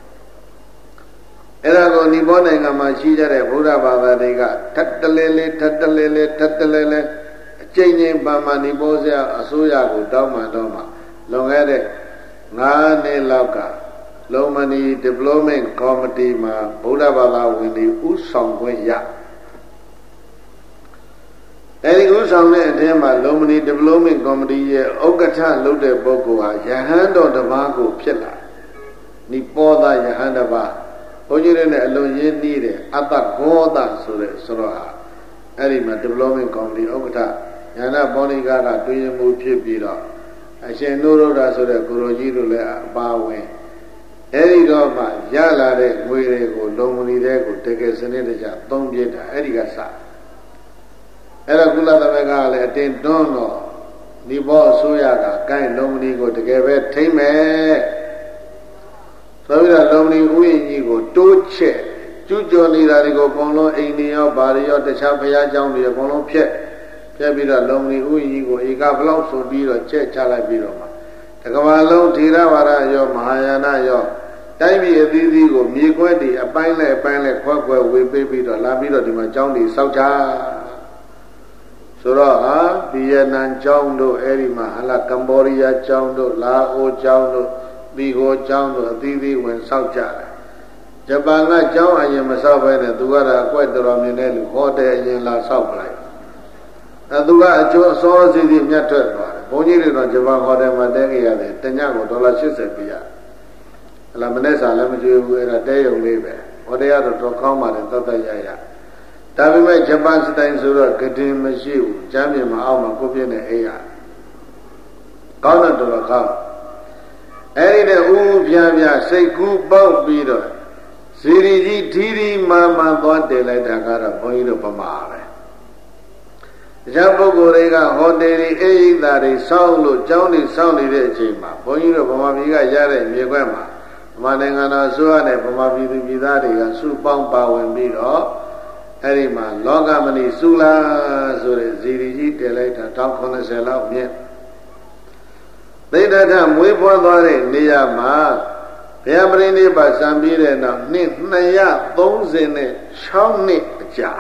အဲ့ဒါကိုနိဘောနိုင်ငံမှာရှိကြတဲ့ဗုဒ္ဓဘာသာတွေကထပ်တလဲလဲထပ်တလဲလဲထပ်တလဲလဲအကျဉ်းချင်းပါမနိဘောဆရာအစိုးရကိုတောင်းပန်တော့မှလွန်ခဲ့တဲ့ငါးနှစ်လောက်ကလုံမဏီ Development Committee မှာဗုဒ္ဓဘာသာဝင်တွေဥဆောင်ခွင့်ရအဲဒီဥဆောင်တဲ့အထက်မှာလုံမဏီ Development Committee ရဲ့ဥက္ကဋ္ဌလုပ်တဲ့ပုဂ္ဂိုလ်ဟာယဟန်တော်တစ်ပါးကိုဖြစ်လာနိပောသယဟန်တစ်ပါးဘုန်းကြီးတွေနဲ့အလွန်ရင်းနှီးတယ်အတ္တဂောသဆိုတဲ့ဆိုတော့ဟာအဲ့ဒီမှာ development committee ဥက္ကဋ္ဌညာနာဘောနိကာကတွင်မှုဖြစ်ပြီးတော့အရှင်နုရုဒ္ဓဆိုတဲ့ကိုရိုကြီးတို့လည်းအပါဝင်အဲ့ဒီတော့မှရလာတဲ့ငွေတွေကိုလုံမဏီတဲ့ကိုတကယ်စနစ်တကျသုံးပြတာအဲ့ဒီကစအဲ့တော့ကုလသမဂ္ဂကလည်းအတင်းတွန်းတော့ဒီဘောအစိုးရကကိုင်းလုံမဏီကိုတကယ်ပဲထိမ့်မယ်ဆိုပြီးတော့လုံမဏီဥယျာဉ်ကြီးကိုတိုးချက်ကျူးကျော်နေတာတွေကိုအကုန်လုံးအိမ်တွေရောဗာတွေရောတခြားဘုရားကျောင်းတွေအကုန်လုံးဖျက်ဖျက်ပြီးတော့လုံမဏီဥယျာဉ်ကြီးကိုဧကဘလောက်ဆိုပြီးတော့ချက်ချလိုက်ပြီးတော့မှတကဘာလုံးထေရဝါဒရောမဟာယာနရောတိုင်းပြည်အသီးသီးကိုမြေခွက်တွေအပိုင်းနဲ့အပိုင်းနဲ့ခွက်ခွက်ဝေပေးပြီးတော့လာပြီးတော့ဒီမှာကျောင်းတွေစောက်ချဆိုတော့ဟာဗီယက်နမ်ကျောင်းတို့အဲဒီမှာဟလာကမ္ဘောဒီးယားကျောင်းတို့လာအိုကျောင်းတို့သီဟိုကျောင်းတို့အသီးသီးဝင်စောက်ကြတယ်ဂျပန်ကကျောင်းအရင်မစောက်ပဲနဲ့သူကတော့အကွက်တော်မြင်တဲ့လူဟောတယ်အရင်လာစောက်ပလိုက်အဲသူကအကျိုးအစောစီစီမြတ်ထွက်သွားတယ်ဘုန်းကြီးတွေတော့ဂျပန်ဟောတယ်မှာတဲခဲ့ရတယ်တညကိုဒေါ်လာ၈၀ပေးရတယ်ဟလာမနေ့စာလည်းမကြွေးဘူးအဲ့ဒါတဲရုံလေးပဲဟောတယ်ကတော့တော့ကောင်းပါတယ်တတ်တတ်ရရဒါပေမဲ့ဂျပန်စတိုင်ဆိုတော့ဂဒင်မရှိဘူးကျမ်းမြေမှာအောက်မှာကိုပြည့်နေအိယာကောင်းတော့တော်ကောင်းအဲ့ဒီနဲ့ဥဥပြပြစိတ်ကူးပေါက်ပြီးတော့ဇီရီကြီးထီးထီးမာမာသွားတည်လိုက်တာကတော့ဘုန်းကြီးတို့ပမာပဲတရားပုဂ္ဂိုလ်တွေကဟောတယ်တွေအိယိတာတွေစောင့်လို့ကျောင်းတွေစောင့်နေတဲ့အချိန်မှာဘုန်းကြီးတို့ဗမာပြည်ကရတဲ့မြေခွက်မှာဗမာနိုင်ငံတော်အစိုးရနဲ့ဗမာပြည်သူပြည်သားတွေကစုပေါင်းပါဝင်ပြီးတော့အဲ့ဒီမှာလောကမဏိစုလာဆိုတဲ့ဇီရီကြီးတည်လိုက်တာ၁၉၇၀လောက်မြင့်သိဒ္ဓထမွေးဖွားသွားတဲ့နေရာမှာဘုရားပရိနိဗ္ဗာန်စံပြီးတဲ့နောက်နှစ်နှစ်ရာသုံးဆယ်နဲ့၆နှစ်အကြာ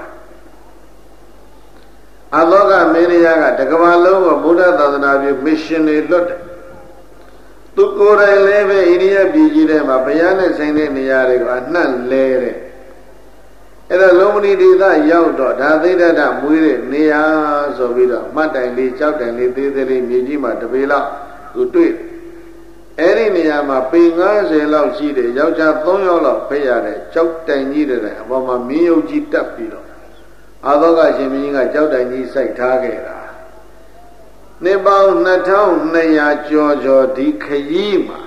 အလောကမေရိယကတကဘာလုံးကိုဗုဒ္ဓသာသနာပြုမစ်ရှင်တွေလွတ်တယ်သူကိုယ်တိုင်လည်းပဲအိန္ဒိယပြည်ကြီးထဲမှာဘုရားနဲ့ဆိုင်တဲ့နေရာတွေကိုအနှံ့လဲတဲ့အဲ့တော့လုံးမဏိဒေသရောက်တော့ဒါသိဒ္ဓထမွေးတဲ့နေရာဆိုပြီးတော့မှတ်တိုင်လေးကြောက်တိုင်လေးသေးသေးလေးမြေကြီးမှာတပေလောက်သူတွေ့အဲ့ဒီနေရာမှာပေ၅၀လောက်ရှိတယ်ယောက်ျား၃ယောက်လောက်ဖိတ်ရတဲ့ကြောက်တိုင်ကြီးတဲ့အပေါ်မှာမင်းယုတ်ကြီးတက်ပြီးတော့အာသောကရှင်မင်းကြီးကကြောက်တိုင်ကြီးစိုက်ထားခဲ့တာနှစ်ပေါင်းနှစ်ထောင်နှစ်ရာကျော်ကျော်ဒီခရီးမှာ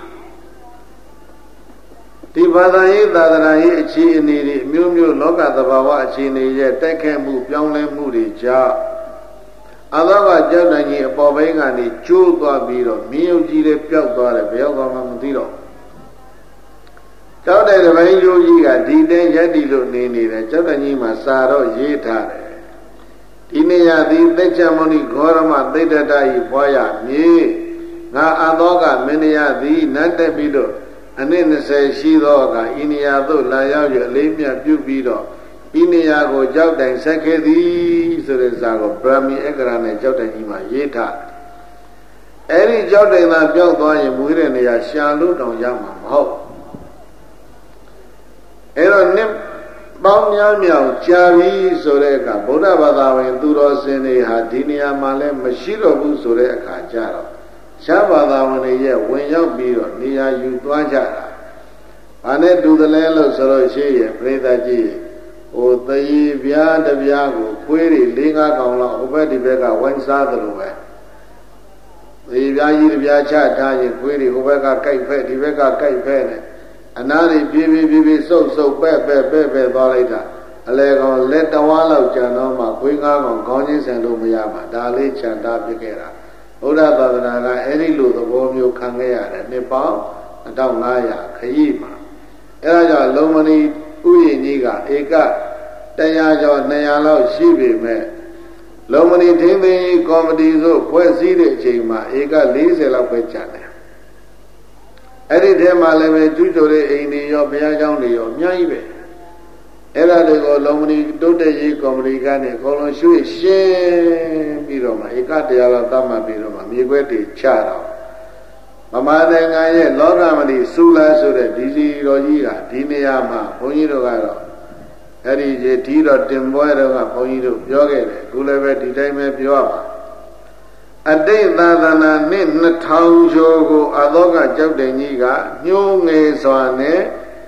ဒီဘာသာရေးသာသနာရေးအခြေအနေတွေအမျိုးမျိုးလောကသဘာဝအခြေအနေရဲ့တိုက်ခတ်မှုပြောင်းလဲမှုတွေကြောင့်အသောကကြောက်တိုင်ကြီးအပေါ်ဘိန်းကနေကျိုးသွားပြီးတော့မင်းယုတ်ကြီးလည်းပျောက်သွားတယ်ဘယ်ရောက်မှမသိတော့ကြောက်တဲ့တပိုင်းကျိုးကြီးကဒီတဲ့ရက်တီလို့နေနေတယ်ကြောက်တိုင်ကြီးမှာစာတော့ရေးထားတယ်ဒီနေရာသည်သိက္ခာမဏိဂေါရမသိဒ္ဓတဤဖွာရမည်ငါအသောကမင်းရသည်နတ်တက်ပြီးတော့အနည်း၂၀ရှိသောကဤနေရာသို့လာရောက်ရအလေးမြတ်ပြုပြီးတော့ဤနေရာကိုကြောက်တိုင်ဆက်ခဲ့သည်ဆိုတဲ့စာကိုဗြဟ္မီအက္ခရာနဲ့ကြောက်တိုင်ကြီးမှာရေးထားအဲ့ဒီကြောက်တိုင်သာပြောက်သွားရင်မွေးတဲ့နေရာရှာလို့တောင်ရမှာမဟုတ်အဲ့တော့နှစ်ပေါင်းများမြောင်ကြာပြီဆိုတဲ့အခါဗုဒ္ဓဘာသာဝင်သူတော်စင်တွေဟာဒီနေရာမှာလည်းမရှိတော့ဘူးဆိုတဲ့အခါကျတော့ရှားဘာသာဝင်တွေရဲ့ဝင်ရောက်ပြီးတော့နေရာယူသွားကြတာ။ဘာနဲ့တူတယ်လဲလို့ဆိုတော့ရှိရဲ့ပြိဿကြီးဟိုသရေပြားတပြားကိုခွေးတွေ၄၅កောင်လောက်ဟိုဘက်ဒီဘက်ကဝိုင်းစားသလိုပဲသရေပြားကြီးတပြားချထားရင်ခွေးတွေဟိုဘက်ကကြိုက်ဖက်ဒီဘက်ကကြိုက်ဖက်နဲ့အနားတွေပြေးပြေးပြေးပြေးစုပ်စုပ်ပဲ့ပဲ့ပဲ့ပဲ့သွားလိုက်တာအလဲကောင်လက်တဝါလောက်ကြံတော့မှခွေး၅កောင်ခေါင်းချင်းဆန်လို့မရမှာဒါလေးခြံတာဖြစ်ခဲ့တာဘုရားသာသနာကအဲ့ဒီလိုသဘောမျိုးခံခဲ့ရတယ်နှစ်ပေါင်းအတောင်၅ရာခရီးမှာအဲ့ဒါကြောင့်လုံမဏီဥယျာဉ်ကြီးကဧကတရာကျော်နှစ်ရာလောက်ရှိပေမဲ့လုံမဏီထင်းသိမ်းကော်မတီဆိုဖွဲ့စည်းတဲ့အချိန်မှာဧက၄၀လောက်ပဲကျန်တယ်အဲ့ဒီထဲမှာလည်းပဲကျူးကျော်တဲ့အိမ်တွေရောဘုရားကျောင်းတွေရောအများကြီးပဲအဲ့ဒါတွေကိုလုံမဏီတိုးတက်ရေးကော်မတီကနေအကုန်လုံးရွှေ့ရှင်းပြီးတော့မှဧကတရာလောက်သတ်မှတ်ပြီးတော့မှမြေခွက်တွေချတော့ဗမာနိုင်ငံရဲ့လောကမဏိစူလာဆိုတဲ့ဒီစီတော်ကြီးကဒီနေရာမှာဘုန်းကြီးတို့ကတော့အဲ့ဒီဒီတော့တင်ပွဲတော့ကဘုန်းကြီးတို့ပြောခဲ့တယ်အခုလည်းပဲဒီတိုင်းပဲပြောပါအတိတ်သာသနာနှစ်နှစ်ထောင်ကျော်ကိုအသောကကြောက်တဲ့ကြီးကညှိုးငယ်စွာနဲ့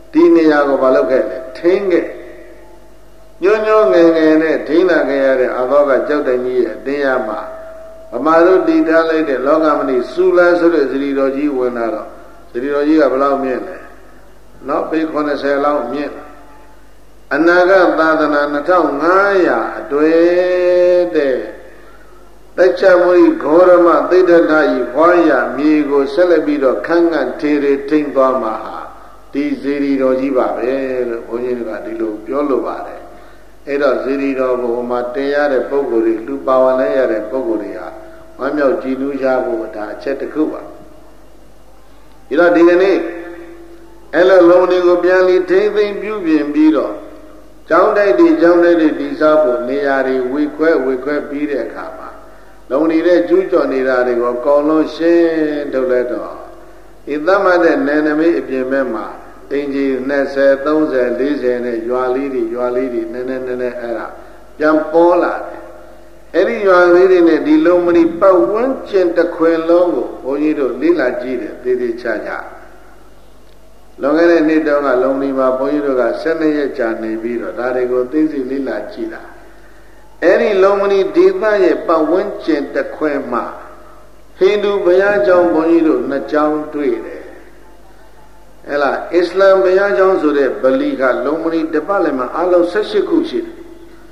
ဒီနေရာကိုမလုပ်ခဲ့လေထိန်းခဲ့ညွှန်းညွှန်းငယ်ငယ်နဲ့ထိန်းလာခဲ့ရတဲ့အဘောကကြောက်တကြီးရဲ့အတင်းရမှာဗမာတို့တည်ထားလိုက်တဲ့လောကမဏိစူလာဆိုတဲ့စရီတော်ကြီးဝင်လာတော့စရီတော်ကြီးကဘယ်လောက်မြင့်လဲနော်ပေခုနှစ်ဆယ်လောက်မြင့်အနာဂတ်သာသနာနှစ်ထောင်ငါးရာအတွဲတဲ့တက္ကမုရိဂေါရမသိဒ္ဓတဤဘွားရမြေကိုဆက်လက်ပြီးတော့ခန့်ခန့်ထေထေထိမ့်သွားမှာဟာဒီဇေရီတော်ကြီးပါပဲလို့ဘုန်းကြီးကဒီလိုပြောလိုပါတယ်အဲ့တော့ဇေရီတော်ကိုဟိုမှာတင်ရတဲ့ပုဂ္ဂိုလ်တွေလူပါဝင်လဲရတဲ့ပုဂ္ဂိုလ်တွေဟာဝမ်းမြောက်ကြည်နူးကြဖို့ဒါအချက်တစ်ခုပါဒီတော့ဒီကနေ့အဲ့လိုလုံးတွေကိုပြန်လီထိမ့်သိမ့်ပြုပြင်ပြီးတော့ကျောင်းတိုက်တွေကျောင်းတိုက်တွေတည်ဆောက်ဖို့နေရာတွေဝေခွဲဝေခွဲပြီးတဲ့အခါမှာလုံနေတဲ့ကျူးကျော်နေတာတွေကိုအကုန်လုံးရှင်းထုတ်လိုက်တော့ဤသမတ်တဲ့နယ်နိမိတ်အပြင်ဘက်မှာအင်ကြီးနှစ်ဆယ်သုံးဆယ်လေးဆယ်နဲ့ရွာလေးတွေရွာလေးတွေနည်းနည်းနည်းနည်းအဲ့ဒါပြန်ပေါ်လာတယ်အဲ့ဒီရွာလေးတွေနဲ့ဒီလုံမဏိပတ်ဝန်းကျင်တစ်ခွင်လုံးကိုဘုန်းကြီးတို့လေ့လာကြည့်တယ်သေသေးချာချာလွန်ခဲ့တဲ့နေ့တုန်းကလုံမဏိမှာဘုန်းကြီးတို့ကဆယ်နှစ်ရက်ကြာနေပြီးတော့ဒါတွေကိုသိသိလေ့လာကြည့်တာအဲ့ဒီလုံမဏိဒေသရဲ့ပတ်ဝန်းကျင်တစ်ခွင်မှာဟိန္ဒူဘုရားကျောင်းဘုန်းကြီးတို့နှစ်ကျောင်းတွေ့တယ်အဲ့လားအစ္စလမ်ဘုရားကျောင်းဆိုတဲ့ဗလီကလုံမဏိတစ်ပတ်လည်းမှာအလုံး၁၈ခုရှိတယ်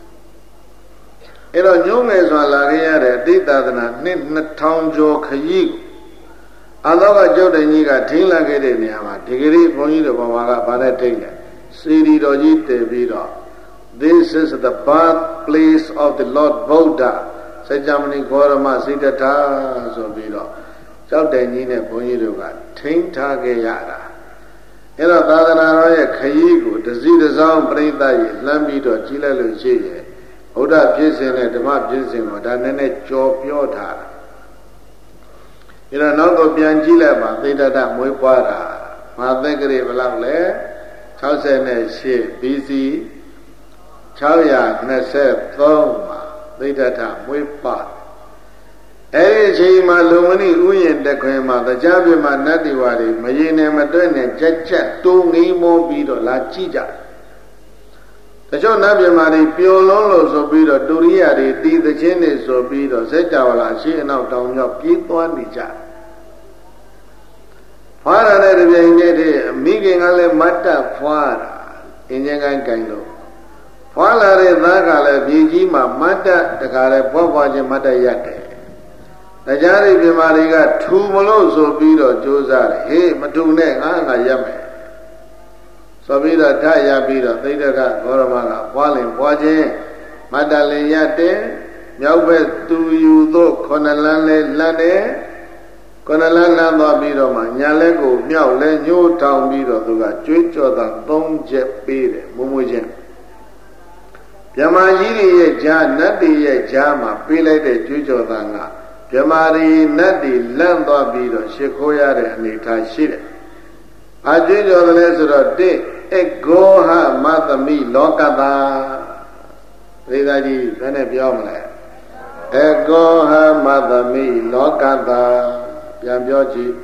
အဲ့တော့ညုံးငယ်စွာလာခဲ့ရတဲ့အတိတ်သာသနာနှစ်နှစ်ထောင်ကျော်ခရီးအသောကကျုပ်တကြီးကထိန်းလာခဲ့တဲ့နေရာမှာဒီဂရီဘုန်းကြီးတို့ဘာကဗာနဲ့ထိန်းတယ်စီရီတော်ကြီးတည်ပြီးတော့This is the birthplace of the Lord Buddha စัจ jam mani ဂေါရမစိတ္တထာဆိုပြီးတော့ကြောက်တယ်ကြီးနဲ့ဘုန်းကြီးတို့ကထိန်းထားခဲ့ရတာအဲ့တော့သာသနာတော်ရဲ့ခရီးကိုတစည်းတစောင်းပြိဿကြီးလှမ်းပြီးတော့ကြီးလိုက်လို့ရှိရဲ့ဘုရားဖြစ်စဉ်နဲ့ဓမ္မဖြစ်စဉ်ကိုဒါနဲ့နဲ့ကြော်ပြောထားတာအဲ့တော့နောက်တော့ပြန်ကြည့်လိုက်ပါသိတ္တမွေးပွားတာမဟာသက္ကရေဘယ်လောက်လဲ၆၈ ဘီ စီ၆၂၃မှာသိဒ္ဓထမွေးပါအဲ့ဒီအချိန်မှာလုံမဏိဥယျာဉ်တခွင်မှာတရားပြမနတ်တိဝါတွေမရင်နဲ့မတွဲနဲ့ကြက်ကြက်တိုးငိမ့်မောပြီးတော့လာကြည့်ကြတချို့နတ်ပြမတွေပျော်လုံးလို့ဆိုပြီးတော့တူရိယာတွေတီးသချင်းတွေဆိုပြီးတော့စัจ java လာရှေ့အနောက်တောင်မြောက်ပြေးသွားနေကြဖွာရတဲ့တပြိုင်တည်းတည်းမိခင်ကလည်းမတ်တပ်ဖွာတာအင်းချင်းကိုင်းကိုင်းလို့ဖွာလာတဲ့သားကလည်းပြည်ကြီးမှာမတ်တပ်တခါလဲဖွာဖွာချင်းမတ်တပ်ရက်တယ်တရားရိပြမာတွေကထူမလို့ဆိုပြီးတော့ကြိုးစားတယ်ဟေးမထူနဲ့ငါငါရက်မယ်ဆိုပြီးတော့ထရပြီးတော့သိဒ္ဓကဂေါရမကဖွာလင်ဖွာချင်းမတ်တပ်လင်ရက်တယ်မြောက်ဘက်သူယူသောခொနလန်းလဲလတ်တယ်ခொနလန်းလန်းသွားပြီးတော့မှညာလက်ကိုမြောက်လဲညှိုးထောင်ပြီးတော့သူကကြွေးကြော်တာသုံးချက်ပေးတယ်မွမွချင်းဗြဟ္မာကြီးတွေရဲ့ဂျာနတ်တွေရဲ့ဂျာမှာပေးလိုက်တဲ့ကြွေးကြော်တာကဗြဟ္မာတွေနတ်တွေလန့်သွားပြီးတော့ရှ िख ိုးရတဲ့အနေအထားရှိတယ်။အကြွေးကြော်တယ်လဲဆိုတော့တိအဂောဟမသမိလောကတာပရိသတ်ကြီးဘယ်နဲ့ပြောမလဲအဂောဟမသမိလောကတာပြန်ပြောကြည့်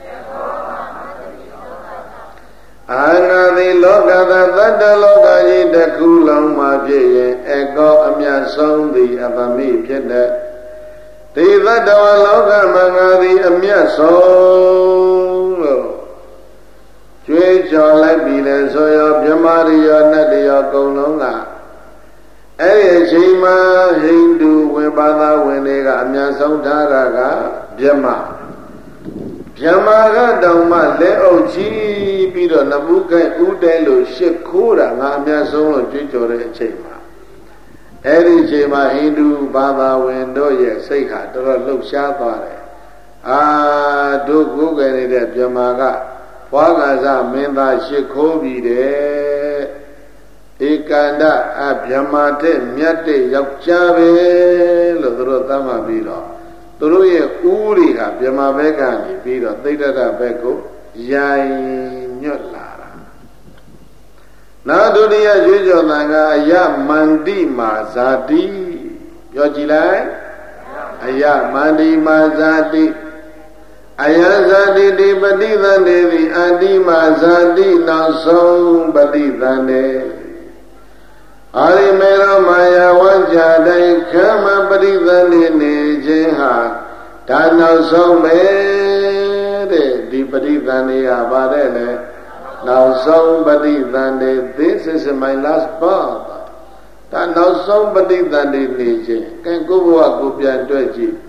အာငါသည်လောကသာတတ္တလောကကြီးတစ်ခုလုံးမှာဖြစ်ရင်အကောအမြတ်ဆုံးသည်အပမိဖြစ်တဲ့ဒီသတ္တဝါလောကမှာငါသည်အမြတ်ဆုံးလို့ကြွေးကြော်လိုက်ပြီလေဆိုရောမြမရိယောနတ်တရောအကုန်လုံးကအဲ့ဒီအချိန်မှာဟိန္ဒူဝင်ပါသာဝင်တွေကအမြတ်ဆုံးထားတာကမြမဗြဟ္မာကတောင်မှလက်အုပ်ကြီးပြီးတော့နမုခိုင်ဥတဲလို့ရှ िख ိုးတာငါအများဆုံးလို့ကြွေးကြော်တဲ့အချိန်မှာအဲ့ဒီအချိန်မှာဟိန္ဒူဘာသာဝင်တို့ရဲ့စိတ်ဟာတော်တော်လှုပ်ရှားသွားတယ်အာတို့ကိုယ်ကနေတဲ့ဗြဟ္မာကဘွားကစားမင်းသားရှ िख ိုးပြီးတယ်ဧကန္တအဗြဟ္မာတဲ့မြတ်တဲ့ယောက်ျားပဲလို့သူတို့သတ်မှတ်ပြီးတော့သူတို့ရဲ့ဥတွေကဗြဟ္မာဘက်ကနေပြီးတော့သိဒ္ဓတဘက်ကိုရိုင်ညွတ်လာတာနောက်ဒုတိယရွေးကြော်တန်ကအယမန္တိမာဇာတိပြောကြည့်လိုက်အယမန္တိမာဇာတိအယဇာတိတိပฏิသန္တေသည်အတ္တိမဇာတိနောက်ဆုံးပฏิသန္တေအာရိမေရောမာယာဝဉ္ဇာတိုင်ခမပฏิသန္တေနေခြင်းဟာဒါနောက်ဆုံးပဲတဲ့ဒီပฏิသန္တေဟာဗါတဲ့လေနောက်ဆုံးပฏิသန္တေ this is my last birth ဒါနောက်ဆုံးပฏิသန္တေနေခြင်းကဲကိုဘဝကိုပြန်တွေ့ကြည့်